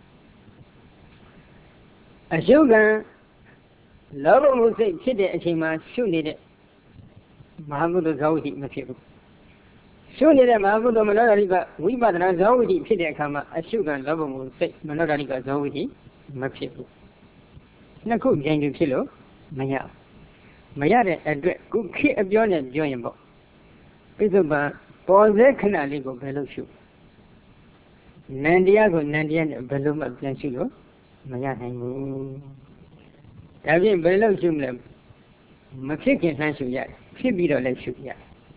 အရှုခံလောဘမှုစိတ်ဖြစ်တဲ့အချိန်မှာရှုနေတဲ့မဟာကုသိုလ်ဇောဝတိမဖြစ်ဘူးရှုနေတဲ့မဟာကုသိုလ်မနောဒရိကဝိပဿနာဇောဝတိဖြစ်တဲ့အခါမှာအရှုခံလောဘမှုစိတ်မနောဒရိကဇောဝတိမဖြစ်ဘူးနှစ်ခုကြိမ်တူဖြစ်လို့မရမရတဲ့အတွက်ခုခေတ်အပြောနဲ့ပြောရင်ပေါ့ပိဿပံပေါ်စေခဏလေးကိုဘယ်လိုရှုနန္တရားကိုနန္တရားနဲ့ဘယ်လိုမှပြန်ရှုလို့မရနိုင်ဘူးဒါဖြင့်ဘယ်လိုရှုမလဲမဖြစ်ခင်လှမ်းရှုရတယ်ဖြစ်ပြီးတော့လည်းရှုရတယ်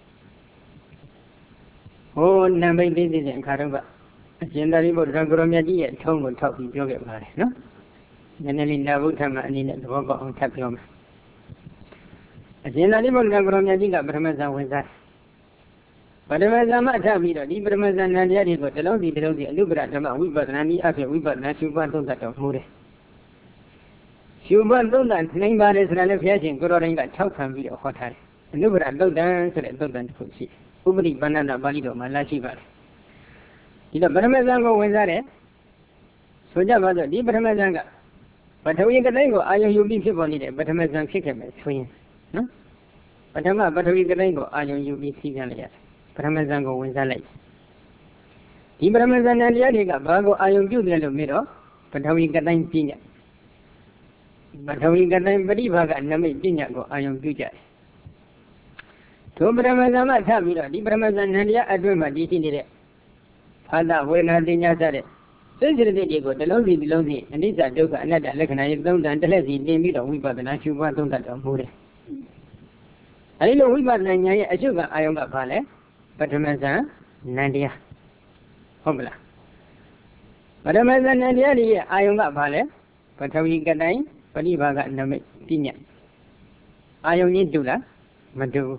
ဟိုနံပိတ်သေးသေးတဲ့အခါတော့ကအရှင်သာရိပုတ္တရာကိုရမြတ်ကြီးရဲ့ထုံးကိုထောက်ပြီးပြောခဲ့ပါတယ်နော်နည်းနည်းလေးနာဘုထမအနေနဲ့သဘောပေါက်အောင်ထပ်ပြောမယ်အရှင်သာရိပုတ္တရာကိုရမြတ်ကြီးကပထမဇန်ဝင်စားပထမဇန်မှာထပ်ပြီးတော့ဒီပထမဇန်နံတရားတွေကိုတလုံးစီတလုံးစီအနုပရဓမ္မဝိပဿနာနည်းအဖြစ်ဝိပဿနာရှုပွားသုံးသပ်တော်မူတယ်ရှုပွားသုံးသပ်နိုင်ပါတယ်ဆိုတာလည်းဘုရားရှင်ကိုရောတိုင်းကထောက်ခံပြီးတော့ဟောထားတယ်အနုပရသုတ်တံဆိုတဲ့သုတ်တံတစ်ခုရှိဥပရိပဏ္ဏပါဠိတော်မှာလာရှိပါတယ်ဒီတော့ပထမဇန်ကိုဝင်စားတယ်ဆိုကြပါစို့ဒီပထမဇန်ကပထဝီကတိုင်းကိုအာယုံယူပြီးဖြစ်ပေါ်နေတဲ့ပထမဇန်ဖြစ်ခဲ့မယ်ဆိုရင်နော်ပထမပထဝီကတိုင်းကိုအာယုံယူပြီးစီးပြန်လိုက်ရတယ်ပထမဇန်ကိုဝင်စားလိုက်ဒီပထမဇန်တရားတွေကဘာကိုအာယုံပြုတယ်လို့မေးတော့ပထဝီကတိုင်းပညာပထဝီကတိုင်းပရိဘာကနမိတ်ပညာကိုအာယုံပြုကြတယ်ထိုပထမဇန်မှာထပ်ပြီးတော့ဒီပထမဇန်တရားအတွင်းမှာတည်ရှိနေတဲ့ဖာသဝေဒနာတင်ညာစတဲ့စိတ်စိတ္တိတွေကိုတစ်လုံးစီတစ်လုံးစီအနိစ္စဒုက္ခအနတ္တလက္ခဏာရဲ့သုံးတန်တစ်လက်စီတင်ပြီးတော့ဝိပဿနာရှုပွားသုံးသပ်တော်မူတယ်အဲဒီလိုဝိပဿနာဉာဏ်ရဲ့အရှုခံအာယုံကဘာလဲပထမဇန်နံတရားဟုတ်မလားပထမဇန်နံတရားရဲ့အာယုံကဘာလဲပထဝီကတိုင်းပရိဘာကနမိတ်ပညာအာယုံကြီးတူလားမတူဘူး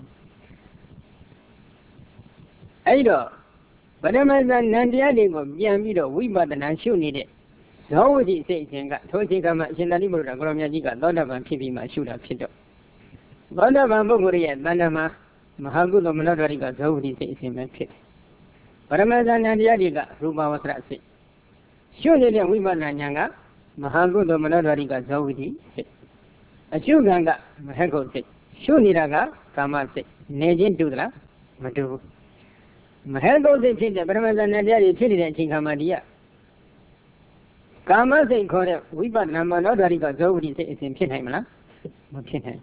အဲဒီတော့ပထမဇန်နံတရားတွေကိုပြန်ပြီးတော့ဝိပဿနာရှုနေတဲ့ဇောဝတိစိတ်အစဉ်ကထိုအချိန်ကမှအရှင်သာရိပုတ္တရာကိုရမြတ်ကြီးကသောတာပန်ဖြစ်ပြီးမှရှုတာဖြစ်တော့သောတာပန်ပုဂ္ဂိုလ်ရဲ့တဏ္ဍာမှာမဟာကုသိုလ်မနောဒရိကဇောဝတိစိတ်အစဉ်ပဲဖြစ်တယ်ပထမဇန်နံတရားတွေကရူပဝဆရစိတ်ရှုနေတဲ့ဝိပဿနာဉာဏ်ကမဟာကုသိုလ်မနောဒရိကဇောဝတိစိတ်အရှုခံကမဟကုတ်စိတ်ရှုနေတာကကာမစိတ်နေချင်းတူသလားမတူဘူးမဟဲကုတ်စိတ်ဖြစ်တဲ့ပထမဇန်နံတရားတွေဖြစ်နေတဲ့အချိန်ခါမှာဒီကကာမစိတ်ခေါ်တဲ့ဝိပဿနာမနောဒရိကဇောဝတိစိတ်အစဉ်ဖြစ်နိုင်မလားမဖြစ်နိုင်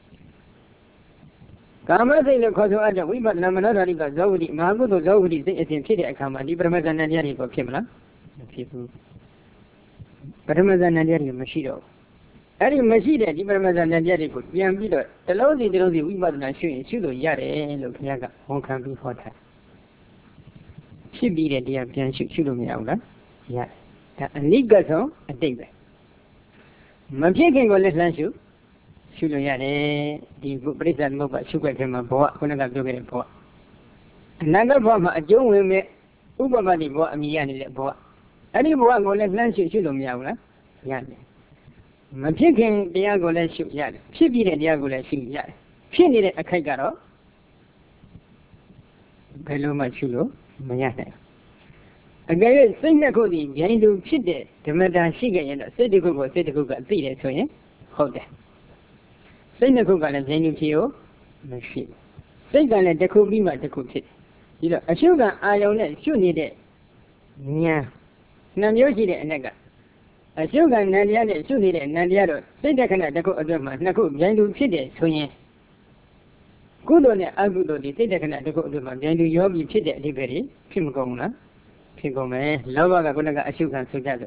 ကာမစိတ်လို့ခေါ်ဆိုအပ်တဲ့ဝိပဿနာမနောဒရိကဇောဝတိမဟာကုသိုလ်ဇောဝတိစိတ်အစဉ်ဖြစ်တဲ့အခါမှာဒီပထမဇန်နံတရားတွေကိုဖြစ်မလားမဖြစ်ဘူးပထမဇန်နံတရားတွေမရှိတော့အဲ့ဒီမရှိတဲ့ဒီပထမဇန်နံတရားတွေကိုပြန်ပြီးတော့တစ်လုံးစီတစ်လုံးစီဝိပဿနာရှုရင်ရှုလို့ရတယ်လို့ခင်ဗျားကဝန်ခံပြီးဟောထားဖြစ်ပြီးတဲ့တရားပြန်ရှုရှုလို့မရဘူးလားရတယ်ဒါအနိကဆုံးအတိတ်ပဲမဖြစ်ခင်ကိုလက်လှမ်းရှုရှုလို့ရတယ်ဒီပရိစ္ဆေသမုပ္ပါရှုွက်ခင်မှာဘဝခုနကပြောခဲ့တဲ့ဘဝအနာဂတ်ဘဝမှာအကျုံးဝင်မဲ့ဥပပတ္တိဘဝအမြင်ရနေတဲ့ဘဝအဲ့ဒီဘဝကိုလည်းလှမ်းရှုရှုလို့မရဘူးလားရတယ်မဖြစ်ခင်တရားကိုလည်းရှုရတယ်ဖြစ်ပြီးတဲ့တရားကိုလည်းရှုရတယ်ဖြစ်နေတဲ့အခိုက်ကတော့ဘယ်လိုမှရှုလို့မရနိုင် a gay thing that could be going to fit it, the matter she get in a city cook or city cook at theatre, so yeah, hold that. Sing the cook and then you feel machine. Sing and the cook be my the cook it. You know, a sugar I don't know, you need it. Yeah. Now you see it, nigga. A sugar and the other, you need it, and the other. Say that can I go a drama, Naku, going to fit it, so yeah. Good on it, I would do the thing I go to my going to your be fit it, liberty, Pimgona. Pimgome, Lava Gona, a sugar and together.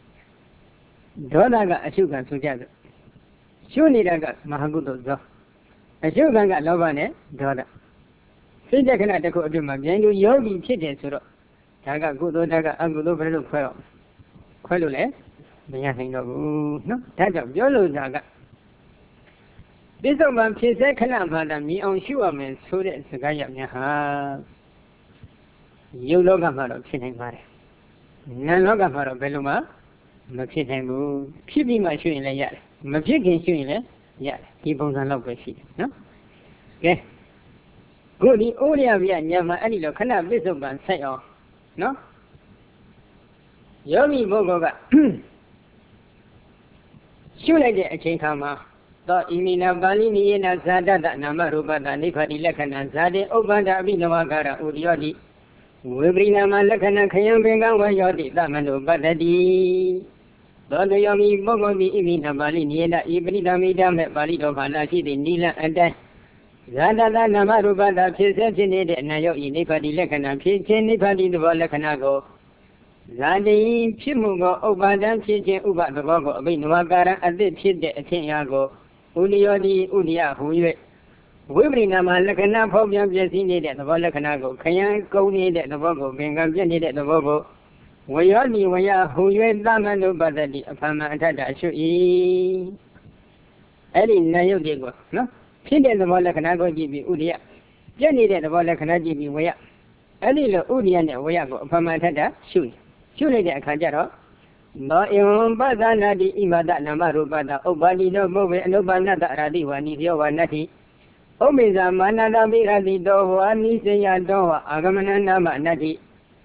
Donna got a sugar and together. Surely I got Mahagudo. A sugar got Lovane, Donna. Say that can I go to my going to your be fit it, so Taga good or Taga, I would over the quail. Quailole? Nothing no, that's a yellow Daga. This one is a calam, me on sure man, so that's a guy of your You look up out of Chinning Mare. None look up out of Beluma, Machitangu, keeping my shoe in the yard. Machikin shoe in the yard. Keep on the love sheet, no? Yes. Good, the only of Yama Anilo cannot visit one say off, no? Yomi Bogoga. Surely the Chinkama. The Imina Balini and Zada Namaruba, the Nipadi Lekan and Zade, Obanda Binawagara, Uriodi. Wibrina Malakana Kayam Benga Wayodi, Damano Badadi. The Yomi Bogomi Imina Balini and Ibrida Midam Balido Balashi, the Nila and that. Zada Namaruba, the Pisatinate, and Nayo Nipadi Lekan and Pisin Nipadi the Valakanago. Zadi Chimugo, Obadam Chichen Uba the Bogo, Binwagara, and the Chid de Tiago, Uliodi, Udia, who you Wibrina Malakana, Pobiam Jesini at the Volcanago, Kayan, go need at the Bogo, Bengam Jenny at the Bogo, Wayoni, Waya, who you had Damano Badadi, Pamata, Shui Eddie Nayogigo, no? Pin at the Volcanago, Gibi, Udia, Jenny at the Volcanago, Waya, Eddie Udian, Wayago, Pamata, Shui. Surely the Kajaro. No, in Badana di Imada Namarubada, Obadi no Bobe, and Obanada Radi, one is your one natty. Omiza Manada Biradi do, one is a doa, Agamanana Nati.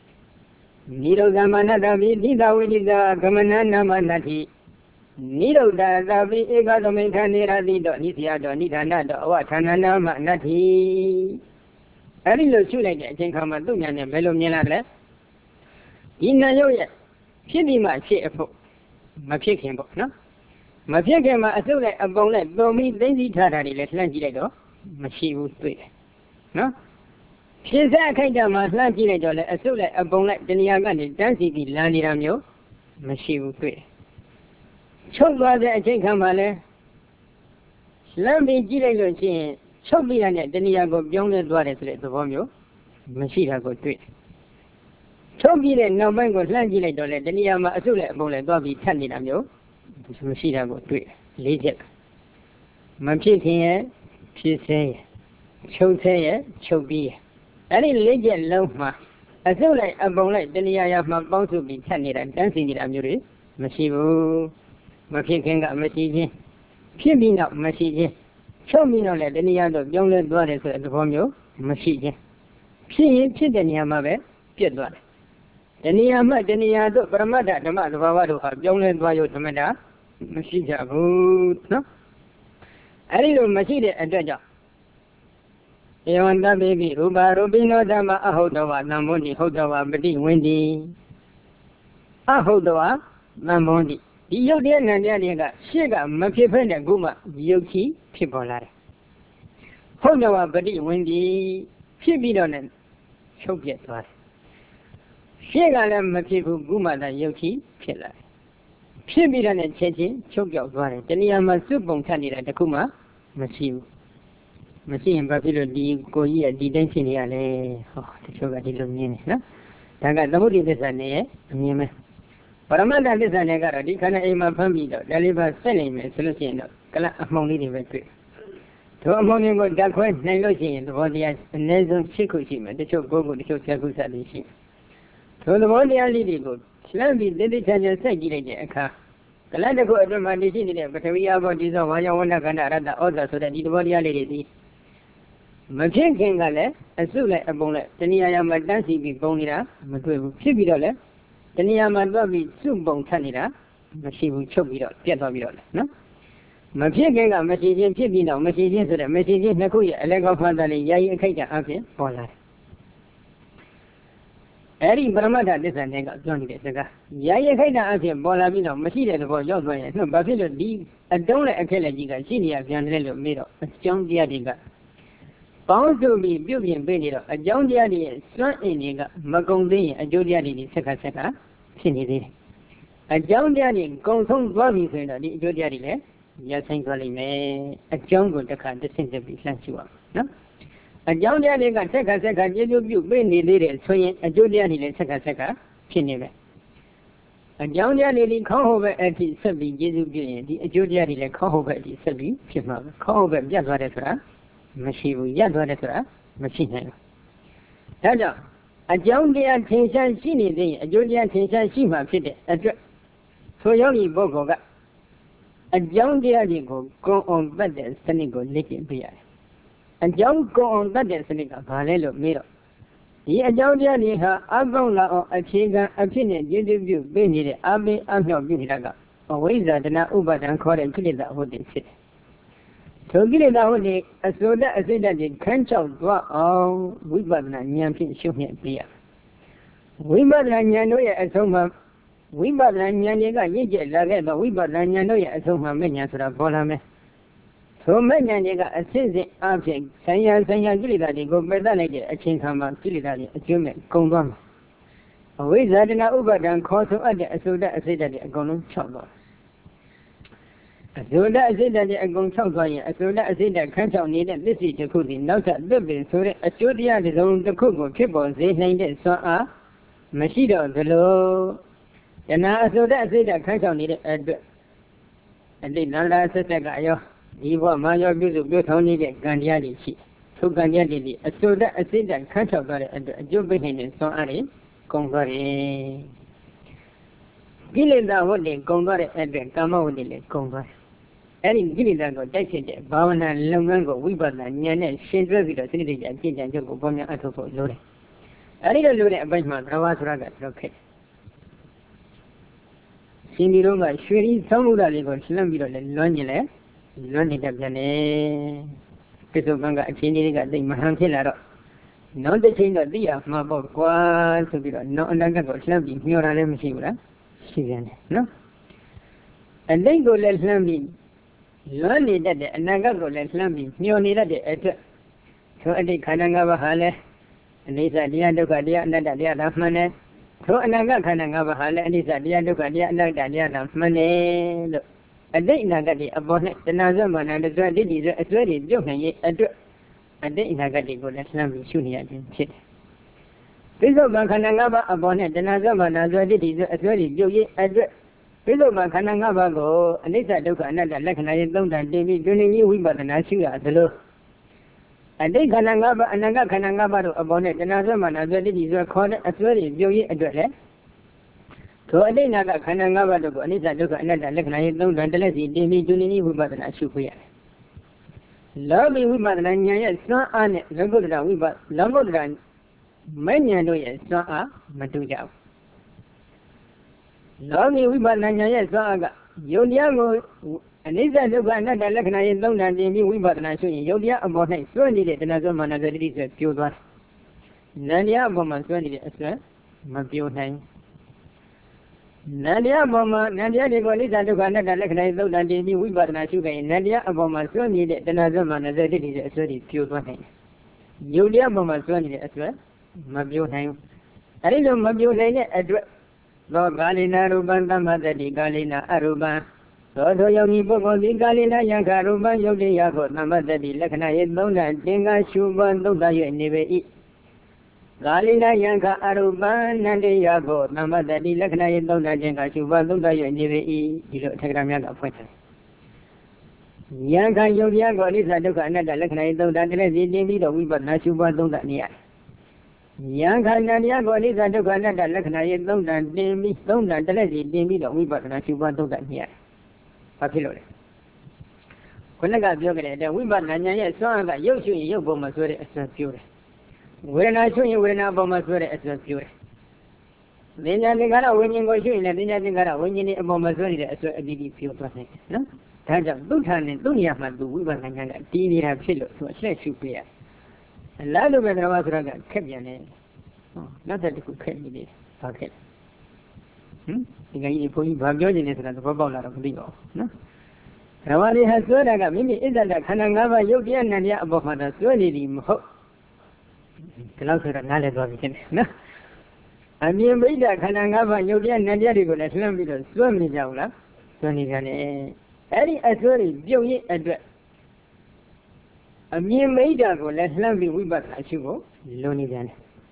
Nido Zamanada Vidida with the Agamanana Manati. Nido da Davi Egadometanira Dido, Nisia Donita Nada, Watanana Manati. I didn't know I can come and do and Belomina. In a yo yet, Kitty might see a foot. My picking book, no? My picking my assault a bonnet, though me lazy tattery, let Langiledo, my she would do it. No? She's that kind of my Langiledo, assault a bonnet, then Yagan, dancing the Landiramio, my she would do it. Choke rather a take come valley. Slammy Gilego, choke me on it, then Yago beyond the dwellers let the vomio, my she go do it. Toby and no man was landing like the Yama Azula Bola Bobby Tandy Namio, Machida go to it. Legit. Mampy here, she say, Cho say, Cho be. Any legend Loma. Azula a bola, then Yama bound to be tandy and dancing in Amuri. Machivo, Mapi can got Machiji. Pibbing up Machiji. Show me no let any other young daughters at the formula. Machiji. She didn't Yama, Piedwa. The Niyama, the Niyado, Bramada, the mother of our young and Vayo Tamada, Machida, no? I didn't Machida and Jaja. Yonda baby, Ruba, Rubino, Dama, Ahodawa, Namoni, Hodawa, Bedi, Windy. Ahodawa, Namoni. The Yodian and Yadiga, Shiga, Mapipan and Guma, Yoki, people like Hodawa, Bedi, Windy, Pibidon and Chokiat was. Shigalam Mapibu Guma, the Yoki, Pilla. Pibidan and Chetin, Chokyo, the Niyama Subon Candida, the Kuma, Massive. Masih yang berpilih di koi di densi ni ale, oh, tercoba di dalam ni, na? Tangga tamu di desa ni, eh, ni mah. Perama dah desa ni kalau di kana emang pambi dah, dari bahasa ni mah solusi dah. Kalau among ni di betul. Tu among ni kau dah kau naik lo sih, tu boleh dia nezon cikgu sih mah, tercoba kau kau tercoba cikgu sah di sih. Tu boleh dia lidi kau, selain di desa saja saya gila je, akak. Kalau ada kau ada mandi sini dia, betul dia apa di sana, wajah warna kana ada, orang sudah di boleh dia lidi. Making Gale, a suit like a bonnet, Tania Madansi be bonita, Matu Pibidole, Tania Madabi soup bone tanida, but she will choke it up, get of it, no? Making a message in Pibino, messages to the messages Nakuya, a leg of Madani, Yay Kaja, okay, for that. Eddie Bramada, this and they got joined it. Yay Kaja, okay, Bolabino, Machida, the boy, no, Buffalo D, a donor, a Kelagiga, Senior, Janello, Middle, a John Diadiga. Bound to be beauty and Benito, a John Diadi, Son Indiga, Magondi, a Jodiadi, Seka Seka, Sinidi. A John Diadi, Gonsong Bobby, the Jodiadi, yes, thankfully, may a jungle the kind of thing to be sensual. No? A John Diadi got Seka Seka, you Benny lady, swinging a Jodiadi, Seka Seka, Sinime. A John Diadi call over at the Sabi, Jesu, the Jodiadi, call over at the Sabi, Chipmunk, call over just what it's Machine, Yadwara, machine. Hello, a John Dean Tinshan Sini, a Julian Tinshan Shima City, a so young Bogo. A John Dean go on better standing go licking beer. And John go on better standing a parallel mirror. The John Dean her Abona or a chiga opinion, you do Benny the Abbey of your Binaga. Always that na Uber and call and kill that what they say. So get it out the so that I say that the can't out all we but an yamping show him beer. We but an yanoya as home. We but an yaniga, you get like but we but an yanoya as home many as a bolame. So many yaniga a sense object, Sanya Sanya Gilidadi go better like a chin hammer, Gilidadi, a human, Kongom. Always that in a Uber and call to other so that I say that they're going to chop. So that I said that I'm going to talk about it. So that I said that can't tell me that this is the cooking. Now that the bill, so that a studio is on the cook or kibble, they named it so ah, Machida below. And now so that I said that can't tell me that and then another said that I he was my beautiful beauty only the Gandiadi sheet. So Gandiadi, so that I said that can't tell about it and a job behind it so I convert. Gilida what they convert and then come out with it convert. And Gilida got that shit, Bavana, Longango, Wibana, Yana, Shendra, the city, and King and Joko Bonia Atoko Lore. I didn't look at Benjamin, I was rather okay. Cindy Longa, Shuri, Samuda, Slambiro, and Lonjele, Lonny Tabjane, Pisoganga, Cindy got the Mahantilla. Not the chain of the of my book, quite to be no longer got slumping, you're a lemon, no? And then go let slumping. Lonely that the Nagago let slumping, you need it. So I did Kananga Hale, and this idea look at the other of money. So Anaga Kananga Hale, and this idea look at the other of money. And then I got the abonnet, the Nazaman, and the Zadi is a very joking. And then I got the good at slumping, shooting at him. Piso Kananga abonnet, the Nazaman, as well is a very joking address. Piso Kananga go, and this I look another like an I don't and David doing you we but an Ashuga at the low. And then Kananga and Naga Kananga abonnet, the Nazaman, as well is a corner as well as joking address. So I didn't have a Kananga to go, and this I look another like I don't and the lady David doing you but an Ashuga. Lovely we but an Yaya, not on it, longer than we but longer than many I know yes, not a Matuja. Lovely we but Nanya Saga. Yodia, and is that look another like I don't and we but an Ashuga. Yodia about it, so needed another man as it is a few one. Nadia Boma, so needed as well, my few name. Nadia Boma, Nadia de Golita look another like I don't and we but an Ashuga. Nadia Boma, so needed another man as it is a very few one. Yodia Boma, so needed as well. Mabu name. I don't know Mabu name address. Lord Galina Ruban, the Madadi Galina Aruba. So do you go the Galina Yankaruba, Yodi Yako, Namadadi, Lakana, Bona, Dinga, Shuban, Doda, you never eat. Galina Yanka Aruba, Nandi Yako, Namadadi, Lakana, Dona, Dinga, Shuban, Doda, you never eat. You don't take a Yanga appointment. Yanka Yodia is a look another Lakana, Doda, the we but not Shuban, Doda, near. Young Canada is a look another Lakana, don't and Demi, don't and the lady, Demi, we but not you want to that here. Papillon. ခုနကပြောကြတဲ့ဝိပဿနာဉာဏ်ရဲ့စွမ်းအားကရုပ်ရှင်ရုပ်ပုံမှာဆွဲတဲ့အစွမ်းပြောတယ်ဝေဒနာရှုရင်ဝေဒနာပုံမှာဆွဲတဲ့အစွမ်းပြောတယ်ဉာဏ်ဉာဏ်သင်္ခါရဝိညာဉ်ကိုရှုရင်လည်းဉာဏ်သင်္ခါရဝိညာဉ်ရဲ့အပေါ်မှာဆွဲနေတဲ့အစွမ်းအတိအပြောသွားတယ်နော်ဒါကြောင့်သူ့ထာနဲ့သူ့နေရာမှာသူဝိပဿနာဉာဏ်ကတည်နေတာဖြစ်လို့သူအလှည့်ရှုပေးရအလားတူပဲဓမ္မဆိုတာကခက်ပြန်တယ်နောက်တစ်ခုခက်နေတယ်ဘာခက်ဟင်ဒီကကြီးဘုန်းကြီးဘာပြောနေလဲဆိုတာသဘောပေါက်လာတော့မသိပါဘူးနော်ဓမ္မလေးဟာဆွဲတာကမိမိအစ္ဆဒခန္ဓာ၅ပါးရုပ်တရားနာတရားအပေါ်မှာတော့ဆွဲနေသည်မဟုတ်ဒီလောက်ဆိုတော့နားလည်သွားပြီချင်းနော်အမြင်မိတ်တာခန္ဓာ၅ပါးရုပ်တရားနာတရားတွေကိုလည်းလှမ်းပြီးတော့ဆွဲနေကြဘူးလားဆွဲနေကြတယ်အဲ့ဒီအဆွဲတွေပြုတ်ရင်အတွက်အမြင်မိတ်တာကိုလည်းလှမ်းပြီးဝိပဿနာရှုဖို့လိုနေကြတယ်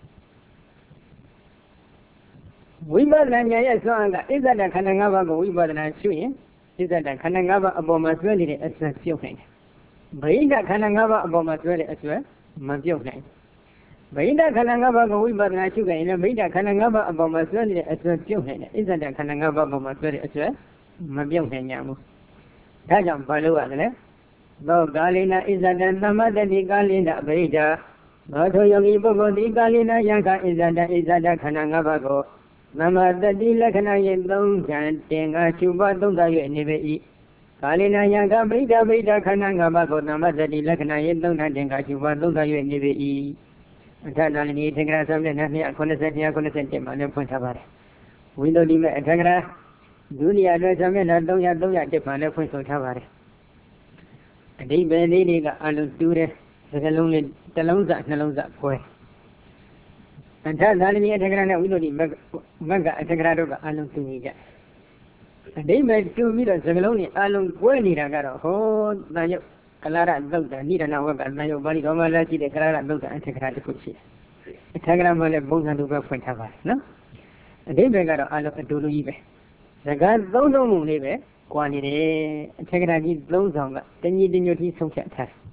ဝိပဿနာဉာဏ်ရဲ့စွမ်းအားကအစ္ဆဒခန္ဓာ၅ပါးကိုဝိပဿနာရှုရင်အစ္ဆဒခန္ဓာ၅ပါးအပေါ်မှာဆွဲနေတဲ့အစွဲပြုတ်နိုင်တယ်ဗိဓခန္ဓာ၅ပါးအပေါ်မှာဆွဲတဲ့အစွဲမပြုတ်နိုင်ဗိဓခန္ဓာ၅ပါးကိုဝိပဿနာရှုကြရင်လည်းဗိဓခန္ဓာ၅ပါးအပေါ်မှာဆွဲနေတဲ့အစွဲပြုတ်နိုင်တယ်အစ္ဆဒခန္ဓာ၅ပါးအပေါ်မှာဆွဲတဲ့အစွဲမပြုတ်နိုင်ကြဘူးဒါကြောင့်ဘာလို့ရလဲသောကာလိနာအစ္ဆဒသမ္မတတိကာလိနာဗိဓသောထိုယောဂီပုဂ္ဂိုလ်ဒီကာလိနာယံခအစ္ဆဒအစ္ဆဒခန္ဓာ၅ပါးကိုသမ္မာတတိလက္ခဏာရဲ့သုံးချံတင်ကရှုပါသုံးသ၍နေပေ၏ကာလိနာယံကဗိဓဗိဓခန္ဓာ၅ပါးကိုသမ္မာတတိလက္ခဏာရဲ့သုံးချံတင်ကရှုပါသုံးသ၍နေပေ၏အထနာလီသင်္ကရာဆောင်တဲ့နှစ်ခုခုနှစ်ခုခုနှစ်မှာလည်းဖွင့်ထားပါတယ်ဝိသုဒ္ဓိမဲ့အထကရာဒုတိယအတွက်ဆောင်တဲ့သုံးရသုံးရတစ်မှာလည်းဖွင့်ဆိုထားပါတယ်အဓိပ္ပာယ်လေးတွေကအလုံးတူးတဲ့စကားလုံးလေးတစ်လုံးစနှလုံးစဖွဲအထသာလီအထကရာနဲ့ဝိသုဒ္ဓိမက်ကအထကရာတို့ကအလုံးတူနေကြအဓိပ္ပာယ်တူပြီးတော့စကားလုံးတွေအလုံးကွဲနေတာကတော့ဟောတန်ရုပ်ကလာရသုတ်တဏိဒနာဝက်ကတန်ရုပ်ပါဠိတော်မှာလည်းရှိတဲ့ကလာရသုတ်တအထကရာတစ်ခုရှိတယ်အထကရာမှာလည်းပုံစံတူပဲဖွင့်ထားပါတယ်နော်အဓိပ္ပာယ်ကတော့အလုံးအတူတူကြီးပဲစကားသုံးလုံးမှုလေးပဲကွာနေတယ်အထက်ကရာကြီးသုံးဆောင်ကတညီတညွတ်ကြီးဆုံးဖြတ်ထားတယ်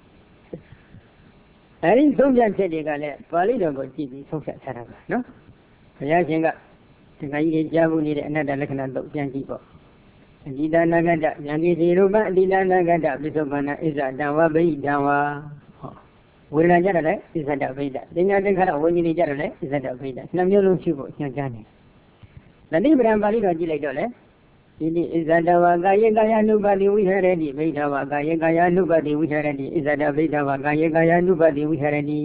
အဲဒီဆုံးဖြတ်ချက်တွေကလည်းပါဠိတော်ကိုကြည့်ပြီးဆုံးဖြတ်ထားတာပါနော်ဘုရားရှင်ကဒီကကြီးကြားဖို့နေတဲ့အနတ္တလက္ခဏာတော့ပြန်ကြည့်ပေါ့အတိတနာဂတဉာဏ်ကြီးစီရူပအတိတနာဂတပိဿပန္နဣဇတံဝဗိဒံဝဟောဝေဒနာကြတယ်လေဣဇတဗိဒသင်္ညာသင်္ခါရဝိညာဉ်ကြီးကြတယ်လေဣဇတဗိဒနှစ်မျိုးလုံးရှိဖို့ညွှန်ကြားနေတယ်တတိပဒံပါဠိတော်ကြည့်လိုက်တော့လေဒီနိဣဇဒဝကာယေကာယ ानु ပါတိဝိဟရတိဗိဓဝကာယေကာယ ानु ပါတိဝိဟရတိဣဇဒဗိဓဝကာယေကာယ ानु ပါတိဝိဟရတိ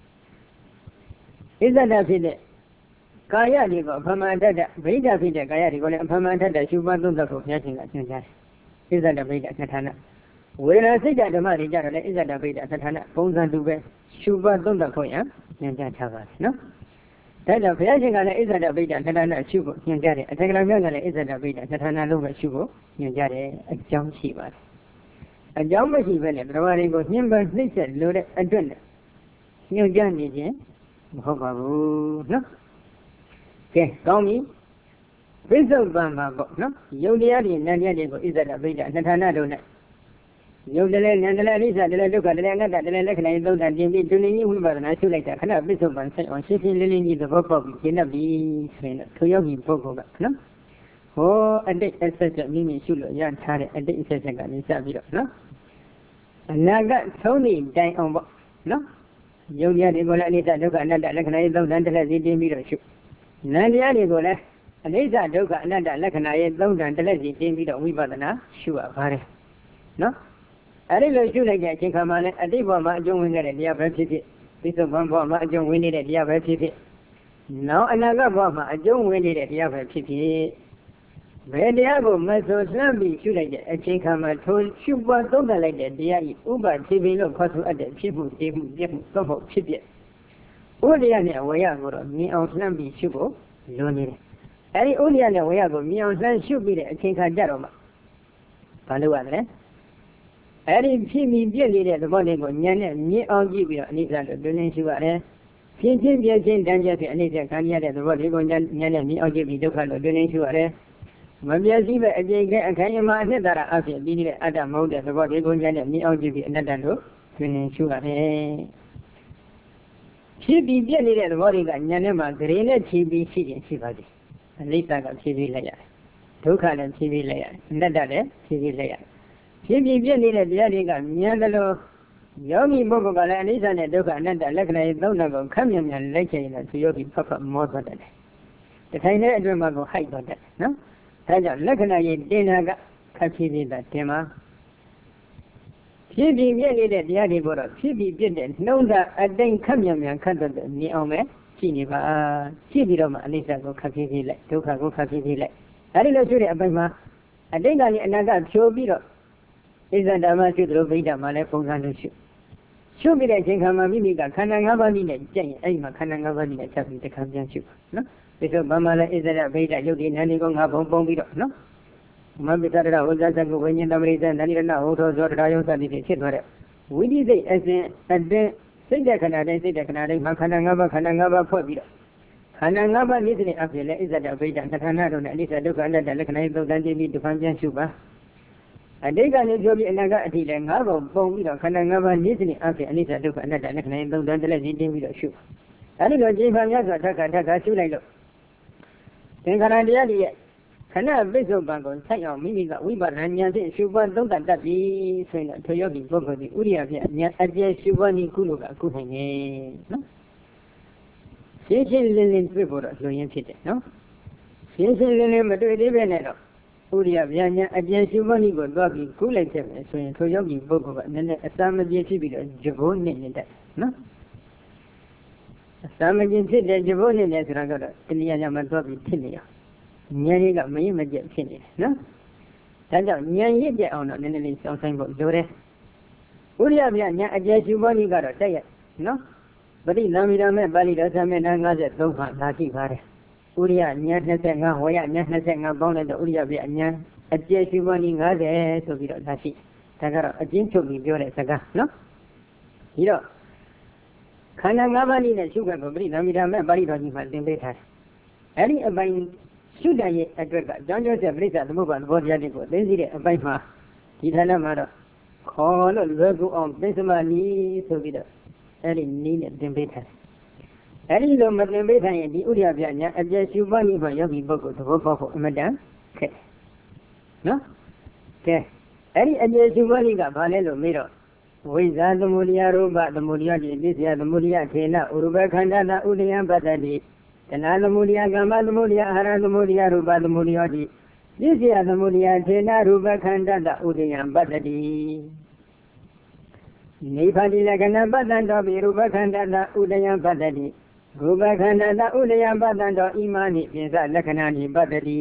ဣဇဒဖြစ်တဲ့ကာယတွေကိုအဖမန်တတ်တဲ့ဗိဓဖြစ်တဲ့ကာယတွေကိုလည်းအဖမန်တတ်တဲ့ရှုပါသုံးသက်ကိုဘုရားရှင်ကညွှန်ကြားတယ်ဣဇဒဗိဓသဌာနဝေဒနာစိတ်ဓမ္မတွေကြတော့လေဣဇဒဗိဓသဌာနပုံစံတူပဲရှုပါသုံးသက်ကိုရညွှန်ကြားထားပါတယ်နော်ဒါကြောင့်ဘုရားရှင်ကလည်းဣဇဒဗိဒ္ဓသဌာနရှုဖို့ညွှန်ကြားတယ်အထက်ကရာမြတ်ကလည်းဣဇဒဗိဒ္ဓသဌာနလုံးပဲရှုဖို့ညွှန်ကြားတယ်အကြောင်းရှိပါတယ်အကြောင်းမရှိဘဲနဲ့တရားတွေကိုညှင်းပန်းနှိမ့်ဆက်လို့တဲ့အတွက်နဲ့ညွှန်ကြားနေခြင်းမဟုတ်ပါဘူးနော်ကဲကောင်းပြီပိဿုပံမှာပေါ့နော်ယုတ်တရားတွေနံတရားတွေကိုဣဇဒဗိဒ္ဓသဌာနတို့နဲ့ယုတ်တလဲဉာဏ်တလဲအနိစ္စတလဲဒုက္ခတလဲအနတ္တတလဲလက္ခဏာရေးသုံးတာတင်ပြီးဒုနေကြီးဝိပဿနာရှုလိုက်တာခဏပိဿုပံဆက်အောင်ရှင်းရှင်းလင်းလင်းကြီးသဘောပေါက်ပြီးရှင်းတတ်ပြီဆိုရင်ထိုယောဂီပုဂ္ဂိုလ်ကနော်ဟောအတိတ်အဆက်ဆက်မိမိရှုလို့ရထားတဲ့အတိတ်အဆက်ဆက်ကနေစပြီးတော့နော်အနာဂတ်ဆုံးနေတိုင်အောင်ပေါ့နော်ယုတ်တရားတွေကိုလည်းအနိစ္စဒုက္ခအနတ္တလက္ခဏာရေးသုံးတာတလဲစီတင်ပြီးတော့ရှုနံတရားတွေကိုလည်းအနိစ္စဒုက္ခအနတ္တလက္ခဏာရေးသုံးတာတလဲစီတင်ပြီးတော့ဝိပဿနာရှုရပါတယ်နော်အဲ့ဒီလိုရှုလိုက်တဲ့အချိန်ခါမှာလည်းအတိတ်ဘဝမှာအကျုံးဝင်ခဲ့တဲ့တရားပဲဖြစ်ဖြစ်ပိဿုပံဘဝမှာအကျုံးဝင်နေတဲ့တရားပဲဖြစ်ဖြစ်နောက်အနာဂတ်ဘဝမှာအကျုံးဝင်နေတဲ့တရားပဲဖြစ်ဖြစ်ဘယ်တရားကိုမဆိုလှမ်းပြီးရှုလိုက်တဲ့အချိန်ခါမှာထိုရှုပွားသုံးသပ်လိုက်တဲ့တရားဤဥပတိပိလို့ခေါ်ဆိုအပ်တဲ့ဖြစ်မှုတည်မှုပြည့်မှုသုံးဖို့ဖြစ်ဖြစ်ဥဒယနဲ့ဝေယကိုတော့မြင်အောင်လှမ်းပြီးရှုဖို့လိုနေတယ်အဲ့ဒီဥဒယနဲ့ဝေယကိုမြင်အောင်လှမ်းရှုပြီးတဲ့အချိန်ခါကြတော့မှဘာလို့ရလဲအဲ့ဒီဖြစ်ပြီးပြည့်နေတဲ့သဘောလေးကိုဉာဏ်နဲ့မြင်အောင်ကြည့်ပြီးတော့အနိစ္စလို့တွင်တွင်ရှုရတယ်။ဖြစ်ချင်းပြည့်ချင်းတန်းကျက်ဖြစ်အနိစ္စခံရတဲ့သဘောလေးကိုဉာဏ်နဲ့မြင်အောင်ကြည့်ပြီးဒုက္ခလို့တွင်တွင်ရှုရတယ်။မပြည့်စည်ပဲအကျင့်ကဲအခိုင်အမာအနှစ်သာရအဖြစ်ပြီးနေတဲ့အတ္တမဟုတ်တဲ့သဘောလေးကိုဉာဏ်နဲ့မြင်အောင်ကြည့်ပြီးအနတ္တလို့တွင်တွင်ရှုရတယ်။ဖြစ်ပြီးပြည့်နေတဲ့သဘောတွေကဉာဏ်နဲ့မှဂရေနဲ့ခြေပြီးရှိရင်ရှိပါသည်။အနိစ္စကဖြည်းဖြည်းလိုက်ရတယ်။ဒုက္ခလည်းဖြည်းဖြည်းလိုက်ရတယ်။အနတ္တလည်းဖြည်းဖြည်းလိုက်ရတယ်။ဖြစ်ပြီးပြည့်နေတဲ့တရားတွေကမြင်တယ်လို့ယောဂီပုဂ္ဂိုလ်ကလည်းအနိစ္စနဲ့ဒုက္ခအနတ္တလက္ခဏာတွေသုံးတယ်ကိုခက်မြန်မြန်လိုက်ချင်ရင်သူယောဂီဖတ်ဖတ်မောသွားတယ်တထိုင်တဲ့အတွင်းမှာကိုဟိုက်သွားတယ်နော်ဒါကြောင့်လက္ခဏာကြီးတင်တာကခက်ဖြစ်နေတာတင်ပါဖြစ်ပြီးပြည့်နေတဲ့တရားတွေပေါ်တော့ဖြစ်ပြီးပြည့်တဲ့နှုံးတာအတိမ်ခက်မြန်မြန်ခတ်တော့မြင်အောင်ပဲကြည့်နေပါကြည့်ပြီးတော့မှအနိစ္စကိုခက်ဖြစ်ဖြစ်လိုက်ဒုက္ခကိုခက်ဖြစ်ဖြစ်လိုက်အဲဒီလိုရှိတဲ့အပိုင်းမှာအတိတ်ကလည်းအနာဂတ်ဖြိုးပြီးတော့ဣဇဓမ္မရှိသလိုဗိဓမှာလည်းပုံစံလို့ရှိရှုပြီးတဲ့အချိန်ခါမှာမိမိကခန္ဓာ၅ပါးကြီးနဲ့ကြက်ရင်အဲ့ဒီမှာခန္ဓာ၅ပါးကြီးနဲ့ချက်ပြီးတစ်ခါပြန်ရှုပါနော်ဒီဆိုဘာမှလည်းဣဇဒဗိဓယုတ်ဒီနန္ဒီကိုငါပုံပုံပြီးတော့နော်မပိတရဝဇ္ဇသကုဝိညာဉ်တမရိသနန္ဒီရဏဟောထောဇောတရားယုံစသည်ဖြင့်ဖြစ်သွားတဲ့ဝိသိစိတ်အစဉ်အတွင်းစိတ်တဲ့ခဏတိုင်းစိတ်တဲ့ခဏတိုင်းမှာခန္ဓာ၅ပါးခန္ဓာ၅ပါးဖွဲ့ပြီးတော့ခန္ဓာ၅ပါးနိစ္စနဲ့အဖြစ်လဲဣဇဒဗိဓသဌာနတို့နဲ့အနိစ္စဒုက္ခအနတ္တလက္ခဏာသုံးတန်းကြည့်ပြီးတစ်ခါပြန်ရှုပါအတိတ်ကနေပြောပြီးအနာဂတ်အထိလည်းငါးပုံပုံပြီးတော့ခန္ဓာ၅ပါးနိစ္စနဲ့အဖြစ်အနိစ္စဒုက္ခအနတ္တလက္ခဏာသုံးတန်းတလည်းရှင်းပြီးတော့ရှုပါအဲဒီလိုကြည်ဖန်များစွာထက်ခါထက်ခါရှုလိုက်လို့သင်္ခါရတရားတွေရဲ့ခဏပိဿုပံကိုဆိုင်အောင်မိမိကဝိပဿနာဉာဏ်ဖြင့်ရှုပွားသုံးသပ်တတ်ပြီဆိုရင်တော့ထိုယောဂီပုဂ္ဂိုလ်ဒီဥရိယဖြင့်ဉာဏ်အကျယ်ရှုပွားနည်းကုလို့ကအခုနိုင်နေနော်ရှင်းရှင်းလင်းလင်းတွေ့ဖို့တော့လွန်ရင်းဖြစ်တယ်နော်ရှင်းရှင်းလင်းလင်းမတွေ့သေးပဲနဲ့တော့ဥရိယဗျာဉာဏ်အကျယ်ရှုပွားနည်းကိုသွားပြီးကုလိုက်တဲ့ဆိုရင်ထိုယောဂီပုဂ္ဂိုလ်ကနည်းနည်းအစာမပြေဖြစ်ပြီးတော့ဂျဘိုးနဲ့နေတတ်နော်အစာမပြေဖြစ်တဲ့ဂျဘိုးနဲ့နေဆိုတာကတော့တရားညမှာသွားပြီးဖြစ်နေရဉာဏ်ရည်ကမရင်မကျက်ဖြစ်နေတယ်နော်ဒါကြောင့်ဉာဏ်ရည်ကျက်အောင်တော့နည်းနည်းလေးစောင့်ဆိုင်ဖို့လိုတယ်ဥရိယဗျာဉာဏ်အကျယ်ရှုပွားနည်းကတော့တက်ရနော်ပရိသမိရမေပါဠိတော်သမဏ၅၃ခါလာကြည့်ပါတယ်ဥရိယဉာဏ်၂၅ဝေယဉာဏ်၂၅ပေါင်းလိုက်တော့ဥရိယဗျာဉာဏ်အကျယ်ရှုပွားနည်း၅၀ဆိုပြီးတော့လာရှိဒါကတော့အကျဉ်းချုပ်ပြီးပြောတဲ့စကားနော်ဒီတော့ခန္ဓာ၅ပါးနည်းနဲ့ရှုခွင့်ကိုပရိသမိရမေပါဠိတော်ကြီးမှာသင်ပေးထားတယ်အဲ့ဒီအပိုင်းရှုတဲ့ရဲ့အတွက်ကကြောင်းကျိုးဆက်ပြိဿသမုပ္ပါသဘောတရားတွေကိုသိသိတဲ့အပိုင်းမှာဒီဌာနမှာတော့ခေါ်လို့လွယ်ကူအောင်ပစ္စမနီးဆိုပြီးတော့အဲ့ဒီနီးနဲ့သင်ပေးထားတယ်အဲ့ဒီလိုမသင်ပေးထားရင်ဒီဥရိယပြညာအပြည့်ရှုပွားနည်းမှာယောဂီပုဂ္ဂိုလ်သဘောပေါက်ဖို့အမတန်ခက်နော်ကဲအဲ့ဒီအပြည့်ရှုပွားနည်းကဘာလဲလို့မေးတော့ဝိဇ္ဇာသမုဒိယရူပသမုဒိယတိပစ္စယသမုဒိယထေနဥရဘခန္ဓာတဥဒယံပတ္တိတဏှာသမုဒိယကမ္မသမုဒိယအာဟာရသမုဒိယရူပသမုဒိယတိပစ္စယသမုဒိယထေနရူပခန္ဓာတဥဒယံပတ္တိနိဗ္ဗာန်လက္ခဏာပတ္တံတောပိရူပခန္ဓာတဥဒယံပတ္တိရူပခန္ဓာတဥဒယံပတ္တံတောဣမာနိပိစလက္ခဏာနိပတ္တိ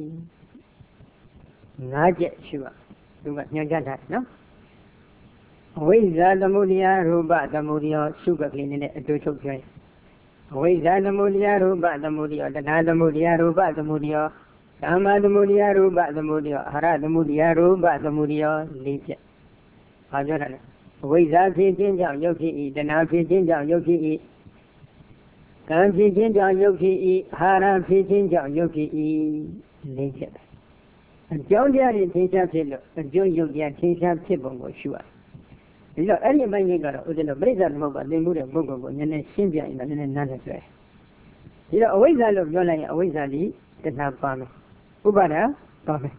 ငါးချက်ရှိပါသူကညွှန်ကြားတာနော်ဝိဇ္ဇာသမုဒိယရူပသမုဒိယရှုကကလေးနဲ့အတူချုပ်ပြောရင်ဝိဇ္ဇာသမုဒိယရူပသမုဒိယတဏှာသမုဒိယရူပသမုဒိယကာမသမုဒိယရူပသမုဒိယအာရသမုဒိယရူပသမုဒိယလေးချက်။ဘာပြောတာလဲ။ဝိဇ္ဇာဖြစ်ခြင်းကြောင့်ယုတ်ဖြစ်၏တဏှာဖြစ်ခြင်းကြောင့်ယုတ်ဖြစ်၏ကံဖြစ်ခြင်းကြောင့်ယုတ်ဖြစ်၏အာရဖြစ်ခြင်းကြောင့်ယုတ်ဖြစ်၏လေးချက်ပဲ။အကြောင်းတရားတွေသင်္ချာဖြစ်လို့အကျိုးယုတ်တရားသင်္ချာဖြစ်ပုံကိုရှုရ။ဒီတော့အဲ့ဒီအပိုင်းလေးကတော့ဥဒ္ဒလပြိဿသမုပ္ပါသင်မှုတဲ့ပုဂ္ဂိုလ်ကိုနည်းနည်းရှင်းပြရင်လည်းနည်းနည်းနားလည်ဆွဲဒီတော့အဝိဇ္ဇာလို့ပြောလိုက်ရင်အဝိဇ္ဇာဒီတဏှာပါမယ်ဥပါဒာပါမယ်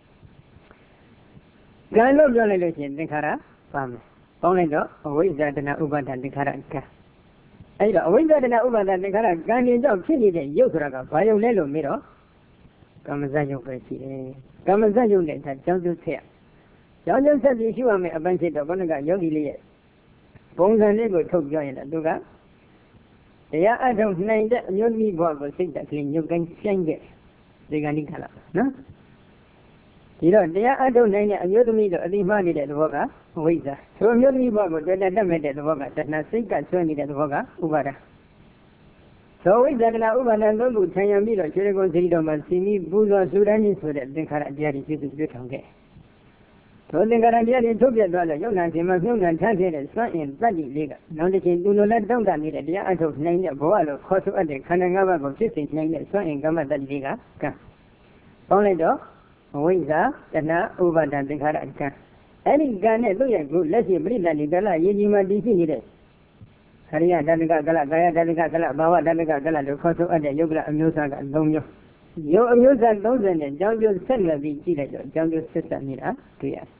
ကံလို့ပြောလိုက်လို့ရှိရင်သင်္ခါရပါမယ်ပေါင်းလိုက်တော့အဝိဇ္ဇာတဏှာဥပါဒာသင်္ခါရကံအဲ့တော့အဝိဇ္ဇာတဏှာဥပါဒာသင်္ခါရကံဉာဏ်ကြောင့်ဖြစ်နေတဲ့ရုပ်ဆိုတာကဘာယုံလဲလို့မေးတော့ကမ္မဇယုတ်ပဲရှိတယ်ကမ္မဇယုတ်နဲ့ဒါကြောင့်ကျိုးဆက်ကြောင့်ကျဆက်ပြီးရှိရမယ်အပိုင်းဖြစ်တော့ဘုန်းကယောဂီလေးရဲ့ပုံစံလေးကိုထုတ်ပြောရင်တော့သူကတရားအထုတ်နိုင်တဲ့အမျိုးသမီးဘဝကိုစိတ်တက်ကလေးညှုပ်တိုင်းဆိုင်ခဲ့ဒီကဏိခါလာနော်ဒီတော့တရားအထုတ်နိုင်တဲ့အမျိုးသမီးတို့အတိမနေတဲ့သဘောကဝိဇ္ဇာဆိုအမျိုးသမီးဘဝကိုတွေ့တဲ့တတ်မဲ့တဲ့သဘောကတဏှာစိတ်ကဆွဲနေတဲ့သဘောကဥပါဒာသောဝိဇ္ဇာတဏှာဥပါဒာသုံးခုခြံရံပြီးတော့ခြေကုံစီတော်မှာစီမီပူဇော်ဆူတန်းခြင်းဆိုတဲ့သင်္ခါရတရားတွေပြည့်စုံပြည့်ထောင်ခဲ့သောသင်္ကာရတရားတွေထုတ်ပြသွားလို့ယုံနာခြင်းမှာပြုံးနာထမ်းခဲ့တဲ့စွန့်အင်တတ္တိလေးကနောက်တစ်ချိန်သူလိုလည်းတောင့်တနေတဲ့တရားအထုတ်နိုင်တဲ့ဘဝလိုခေါ်ဆိုအပ်တဲ့ခန္ဓာ၅ပါးကိုဖြစ်စေနိုင်တဲ့စွန့်အင်ကမ္မတတ္တိလေးကကံပေါင်းလိုက်တော့ဝိဇ္ဇာတဏှာဥပါဒံသင်္ခါရကံအဲ့ဒီကံနဲ့သူ့ရဲ့ခုလက်ရှိပြိတ္တဏိကလယေကြီးမှာတည်ရှိနေတဲ့ခရိယဓာတကကလကာယဓာတကကလဘာဝဓာတကကလလို့ခေါ်ဆိုအပ်တဲ့ယုတ်ကလအမျိုးအစားကသုံးမျိုးယုတ်အမျိုးအစားသုံးဆယ်နဲ့ကြောင်းကျိုးဆက်လက်ပြီးကြည့်လိုက်တော့ကြောင်းကျိုးဆက်ဆက်နေတာတွေ့ရတယ်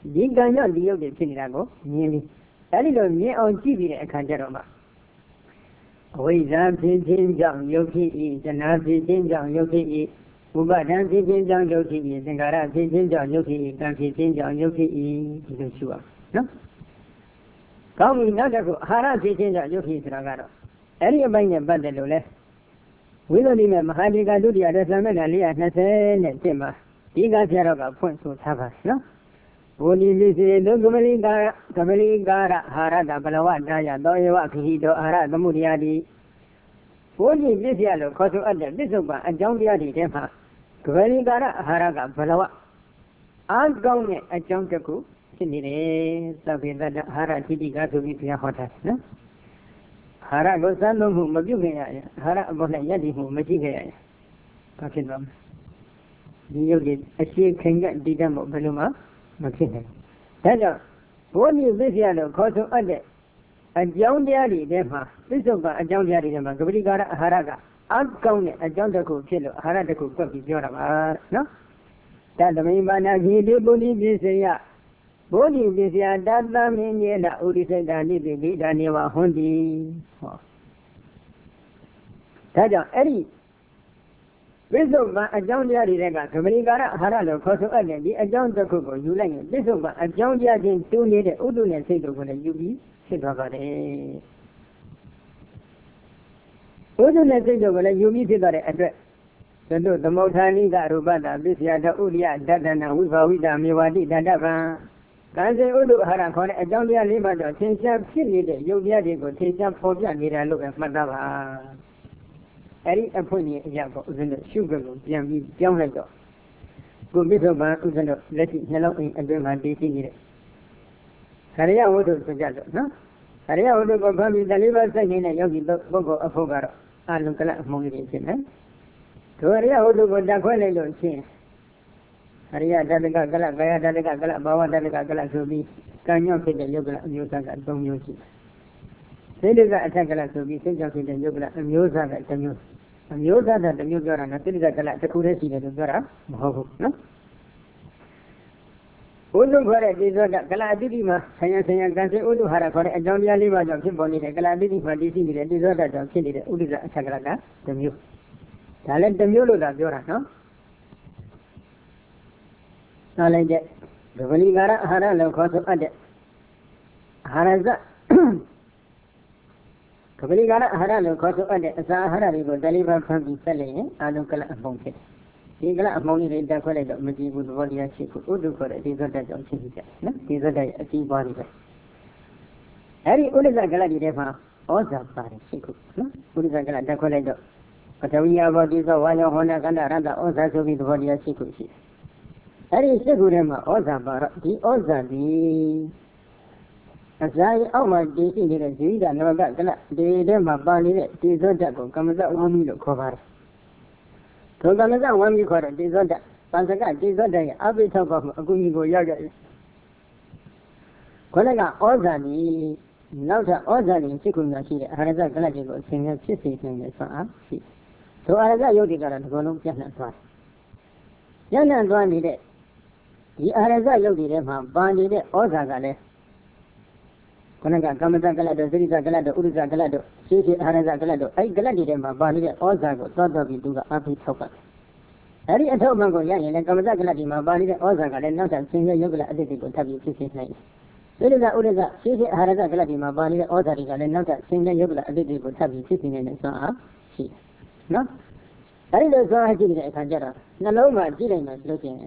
ဒီကံကြောင့်ဒီရုပ်တွေဖြစ်နေတာကိုမြင်ပြီးအဲဒီလိုမြင်အောင်ကြည့်ပြီးတဲ့အခါကျတော့မှအဝိဇ္ဇာဖြစ်ခြင်းကြောင့်ယုတ်ဖြစ်၏တဏှာဖြစ်ခြင်းကြောင့်ယုတ်ဖြစ်၏ဥပါဒံဖြစ်ခြင်းကြောင့်ယုတ်ဖြစ်၏သင်္ခါရဖြစ်ခြင်းကြောင့်ယုတ်ဖြစ်၏ကံဖြစ်ခြင်းကြောင့်ယုတ်ဖြစ်၏ဒီလိုရှိအောင်နော်ကောင်းပြီနောက်တစ်ခုအာဟာရဖြစ်ခြင်းကြောင့်ယုတ်ဖြစ်ဆိုတာကတော့အဲ့ဒီအပိုင်းနဲ့ပတ်သက်လို့လဲဝိသုဒ္ဓိနဲ့မဟာဒီကဒုတိယရသမေတ္တာ၄၂၀နဲ့ပြမှာဒီကဆရာတော်ကဖွင့်ဆိုထားပါနော်ဘုနိပိစေတုကမလိကာကမလိကာရအာဟာရတဘလဝတာယသောဧဝခိဟိတောအာဟာရသမုဒယတိဘုနိပိစေလို့ခေါ်ဆိုအပ်တဲ့ပစ္စုပန်အကြောင်းတရားတွေထဲမှာကမလိကာရအာဟာရကဘလဝအားကောင်းတဲ့အကြောင်းတစ်ခုဖြစ်နေတယ်သဗ္ဗေတ္တအာဟာရတိတိကဆိုပြီးဘုရားဟောထားတယ်နော်အာဟာရကိုစမ်းသုံးမှုမပြုခင်ရရင်အာဟာရအပေါ်နဲ့ယက်တည်မှုမရှိခဲ့ရရင်ဘာဖြစ်သွားမလဲဒီယုတ်ဒီအရှိခင်ကတည်တတ်မှုဘယ်လိုမှမဖြစ်နိုင်ဒါကြောင့်ဘုန်းကြီးသိရတော့ခေါ်ဆိုအပ်တဲ့အကြောင်းတရားတွေထဲမှာသစ္စုပ္ပန်အကြောင်းတရားတွေထဲမှာကပတိကာရအာဟာရကအကောင်းတဲ့အကြောင်းတစ်ခုဖြစ်လို့အာဟာရတစ်ခုကွက်ပြီးပြောတာပါနော်တသမိမာနာခိတိပုဏိပိစေယဘုန်းကြီးပိစယတသမင်းညေနဥရိစိတ်တာနိတိပိဒါနေဝဟွန်တိဟောဒါကြောင့်အဲ့ဒီပစ္စုပန်အကြောင်းတရားတွေကကမဏိကာရအာဟာရလို့ခေါ်ဆိုအပ်တဲ့ဒီအကြောင်းတစ်ခုကိုယူလိုက်ရင်ပစ္စုပန်အကြောင်းတရားချင်းတူနေတဲ့ဥဒ္ဓနဲ့စိတ်တို့ကိုလည်းယူပြီးဖြစ်သွားပါတယ်ဥဒ္ဓနဲ့စိတ်တို့ကိုလည်းယူပြီးဖြစ်သွားတဲ့အတွက်သတို့သမုဋ္ဌာနိကရူပတာပစ္စယတဥရိယတတနာဝိဘာဝိတာမေဝတိတတဗံကံစေဥဒ္ဓအာဟာရခေါ်တဲ့အကြောင်းတရားလေးပါတော့သင်္ချာဖြစ်နေတဲ့ယုတ်တရားတွေကိုသင်္ချာဖော်ပြနေတာလို့ပဲမှတ်သားပါအဲ့ဒီအဖွင့်ကြီးအရာပေါ့ဥစဉ်တို့ရှုပ်ကိုပြန်ပြီးပြောင်းလိုက်တော့ကိုပိဿဗံဥစဉ်တို့လက်ရှိနှလုံးအိမ်အတွင်းမှာတည်ရှိနေတဲ့ခရိယဝတ္ထုဆိုကြလို့နော်ခရိယဝတ္ထုကိုဖန်ပြီးတလေးပါးစိုက်နေတဲ့ယောဂီပုဂ္ဂိုလ်အဖို့ကတော့အလုံးကလအမှုန်းကြီးဖြစ်မယ်ဒုရိယဝတ္ထုကိုတက်ခွဲလိုက်လို့ချင်းခရိယတတကကလကာယတတကကလဘာဝတတကကလဆိုပြီးကံညောင်းဖြစ်တဲ့ယုတ်ကလအမျိုးသားကသုံးမျိုးရှိတယ်စိတ္တကအထက်ကလဆိုပြီးစိတ်ကြောင့်ဖြစ်တဲ့ယုတ်ကလအမျိုးသားကတစ်မျိုးအမျိုးသားတဲ့တစ်မျိုးပြောတာနော်စိတ္တကလတစ်ခုတည်းရှိတယ်လို့ပြောတာမဟုတ်ဘူးနော်ဥဒ္ဓခေါ်တဲ့ဒီသောကကလအတိတိမှာဆံရဆံရကံစေဥဒ္ဓဟာရခေါ်တဲ့အကြောင်းတရားလေးပါးကြောင့်ဖြစ်ပေါ်နေတဲ့ကလအတိတိမှာတည်ရှိနေတဲ့ဒီသောကကြောင့်ဖြစ်နေတဲ့ဥဒ္ဓကအထက်ကလကတစ်မျိုးဒါလည်းတစ်မျိုးလို့သာပြောတာနော်နားလိုက်တဲ့ဒဗလိကာရအာဟာရလို့ခေါ်ဆိုအပ်တဲ့အာဟာရဇကပလိကာရအာဟာရလို့ခေါ်ဆိုအပ်တဲ့အစာအာဟာရတွေကိုတလေးပါးဖန်ပြီးဆက်လိုက်ရင်အာလုံးကလအမှုန်ဖြစ်တယ်ဒီကလအမှုန်လေးတွေတက်ခွဲလိုက်တော့မကြည့်ဘူးသဘောတရားရှိခုဥဒ္ဓခေါ်တဲ့ဒီဇတ်တက်ကြောင့်ဖြစ်ဖြစ်ကြနော်ဒီဇတ်တက်ရဲ့အကြီးပွားတွေပဲအဲ့ဒီဥဒ္ဓကလဒီထဲမှာဩဇာပါတယ်ရှိခုနော်ဥဒ္ဓကလတက်ခွဲလိုက်တော့ပထဝီယဘောတိသောဝါယောဟောနာကန္တရတ္တဩဇာဆိုပြီးသဘောတရားရှိခုရှိအဲ့ဒီရှိခုထဲမှာဩဇာပါတော့ဒီဩဇာဒီအစာရအောက်မှာတည်ရှိနေတဲ့ဇိဝိဒနဝကကလဒီထဲမှာပါနေတဲ့တေဇောဓာတ်ကိုကမ္မဇဝမ်းမီလို့ခေါ်ပါတယ်။ဒုကမ္မဇဝမ်းမီခေါ်တဲ့တေဇောဓာတ်ပန်စကတေဇောဓာတ်ရဲ့အပိထောက်ပါမှုအကူအညီကိုရောက်ကြတယ်။ခொနကဩဇာနီနောက်ထပ်ဩဇာနီရှိခုများရှိတဲ့အာရဇကလတွေကိုအစဉ်နဲ့ဖြစ်စေနိုင်တဲ့ဆွမ်းအားရှိ။ဒုအာရဇယုတ်တိကတော့ဒီကုလုံးပြန့်နှံ့သွားတယ်။ပြန့်နှံ့သွားနေတဲ့ဒီအာရဇယုတ်တိထဲမှာပါနေတဲ့ဩဇာကလည်းခொနကကမ္မဇကလတ်တို့သတိဇကလတ်တို့ဥဒ္ဒဇကလတ်တို့ရှိရှိအာရဇကလတ်တို့အဲ့ဒီကလတ်တွေထဲမှာပါနေတဲ့ဩဇာကိုသွားတော့ပြီးသူကအဖိထောက်ပါတယ်အဲ့ဒီအထောက်အပံ့ကိုရရင်လည်းကမ္မဇကလတ်ဒီမှာပါနေတဲ့ဩဇာကလည်းနောက်ထပ်ဆင်းရဲယုတ်ကလအတိတ်ကိုထပ်ပြီးဖြစ်စေနိုင်တယ်သတိဇဥဒ္ဒဇရှိရှိအာရဇကလတ်ဒီမှာပါနေတဲ့ဩဇာတွေကလည်းနောက်ထပ်ဆင်းရဲယုတ်ကလအတိတ်ကိုထပ်ပြီးဖြစ်စေနိုင်တဲ့ဆွမ်းအားရှိတယ်နော်အဲ့ဒီလိုဆွမ်းအားရှိတဲ့အခါကျတော့နှလုံးမှာကြည့်လိုက်မှဆိုလို့ရှိရင်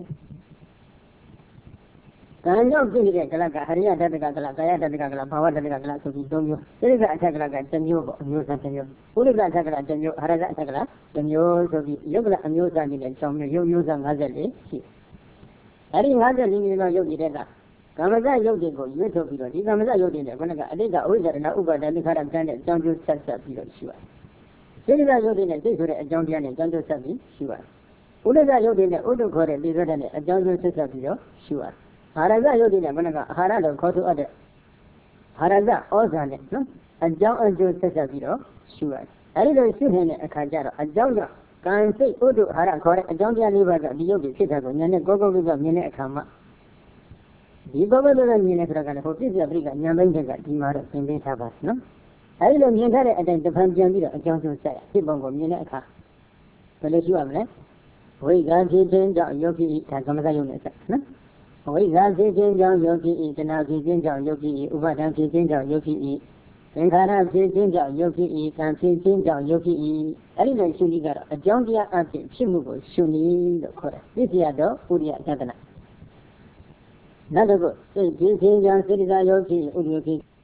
ကံကြောင့်ဖြစ်နေတဲ့ကလကဟရိယတတကကလကာယတတကကလဘာဝတတကကလဆိုပြီးသုံးမျိုးစိတ္တကအထက်ကလကတစ်မျိုးပေါ့အမျိုးသားတစ်မျိုးဥဒ္ဒကအထက်ကလတစ်မျိုးအာရဇအထက်ကလတစ်မျိုးဆိုပြီးယုတ်ကလအမျိုးသားနေတဲ့၆မျိုးယုတ်မျိုးသား၅၄ရှိအဲ့ဒီ၅၄မျိုးသောယုတ်ဒီတဲ့ကကမ္မဇယုတ်တွေကိုရွေးထုတ်ပြီးတော့ဒီကမ္မဇယုတ်တွေနဲ့ခொနကအတိတ်ကအဝိဇ္ဇာတနာဥပါဒတိခါရကံတဲ့အကြောင်းကျိုးဆက်ဆက်ပြီးတော့ရှိပါတယ်စိတ္တယုတ်တွေနဲ့စိတ်ဆိုတဲ့အကြောင်းတရားနဲ့အကြောင်းကျိုးဆက်ပြီးရှိပါတယ်ဥဒ္ဒယုတ်တွေနဲ့ဥဒ္ဒခေါ်တဲ့ဒီသက်နဲ့အကြောင်းကျိုးဆက်ဆက်ပြီးတော့ရှိပါတယ်အာရဇယုတ်တိနဲ့ဘယ်နှကအာဟာရလို့ခေါ်ဆိုအပ်တဲ့အာရဇဩဇာနဲ့နော်အကြောင်းအကျိုးဆက်ဆက်ပြီးတော့ရှုရတယ်အဲဒီလိုရှုနေတဲ့အခါကျတော့အကြောင်းကြောင့်ကံစိတ်ဥဒ္ဒအာဟာရခေါ်တဲ့အကြောင်းတရားလေးပါးကဒီယုတ်တိဖြစ်တာကိုဉာဏ်နဲ့ကိုယ်ကိုယ်ကမြင်တဲ့အခါမှာဒီဘဝဘဝမြင်နေကြတာကလည်းဟိုပြည့်စည်ပရိကညာဘိုင်းကဒီမှာတော့သင်ပေးထားပါနော်အဲဒီလိုမြင်ထားတဲ့အတိုင်းတစ်ဖန်ပြန်ပြီးတော့အကြောင်းဆုံးဆက်ရဖြစ်ပုံကိုမြင်တဲ့အခါဘယ်လိုရှိရမလဲဝိဇ္ဇာဖြစ်ခြင်းကြောင့်ယောဂီဒါသမထယုံနဲ့ဆက်နော်ဝိဇ္ဇာဖြစ်ခြင်းကြောင့်ယောဂီတဏှာဖြစ်ခြင်းကြောင့်ယောဂီဥပါဒံဖြစ်ခြင်းကြောင့်ယောဂီသင်္ခါရဖြစ်ခြင်းကြောင့်ယောဂီကံဖြစ်ခြင်းကြောင့်ယောဂီအဲဒီလိုရှုနည်းကတော့အကြောင်းတရားအဖြစ်ဖြစ်မှုကိုရှုနည်းလို့ခေါ်တယ်ပြည့်စည်တော့ဥရိယတဒနာနောက်တစ်ခုစိတ်ဖြစ်ခြင်းကြောင့်စေတသာယောဂီဥဒ္ဓယောဂီ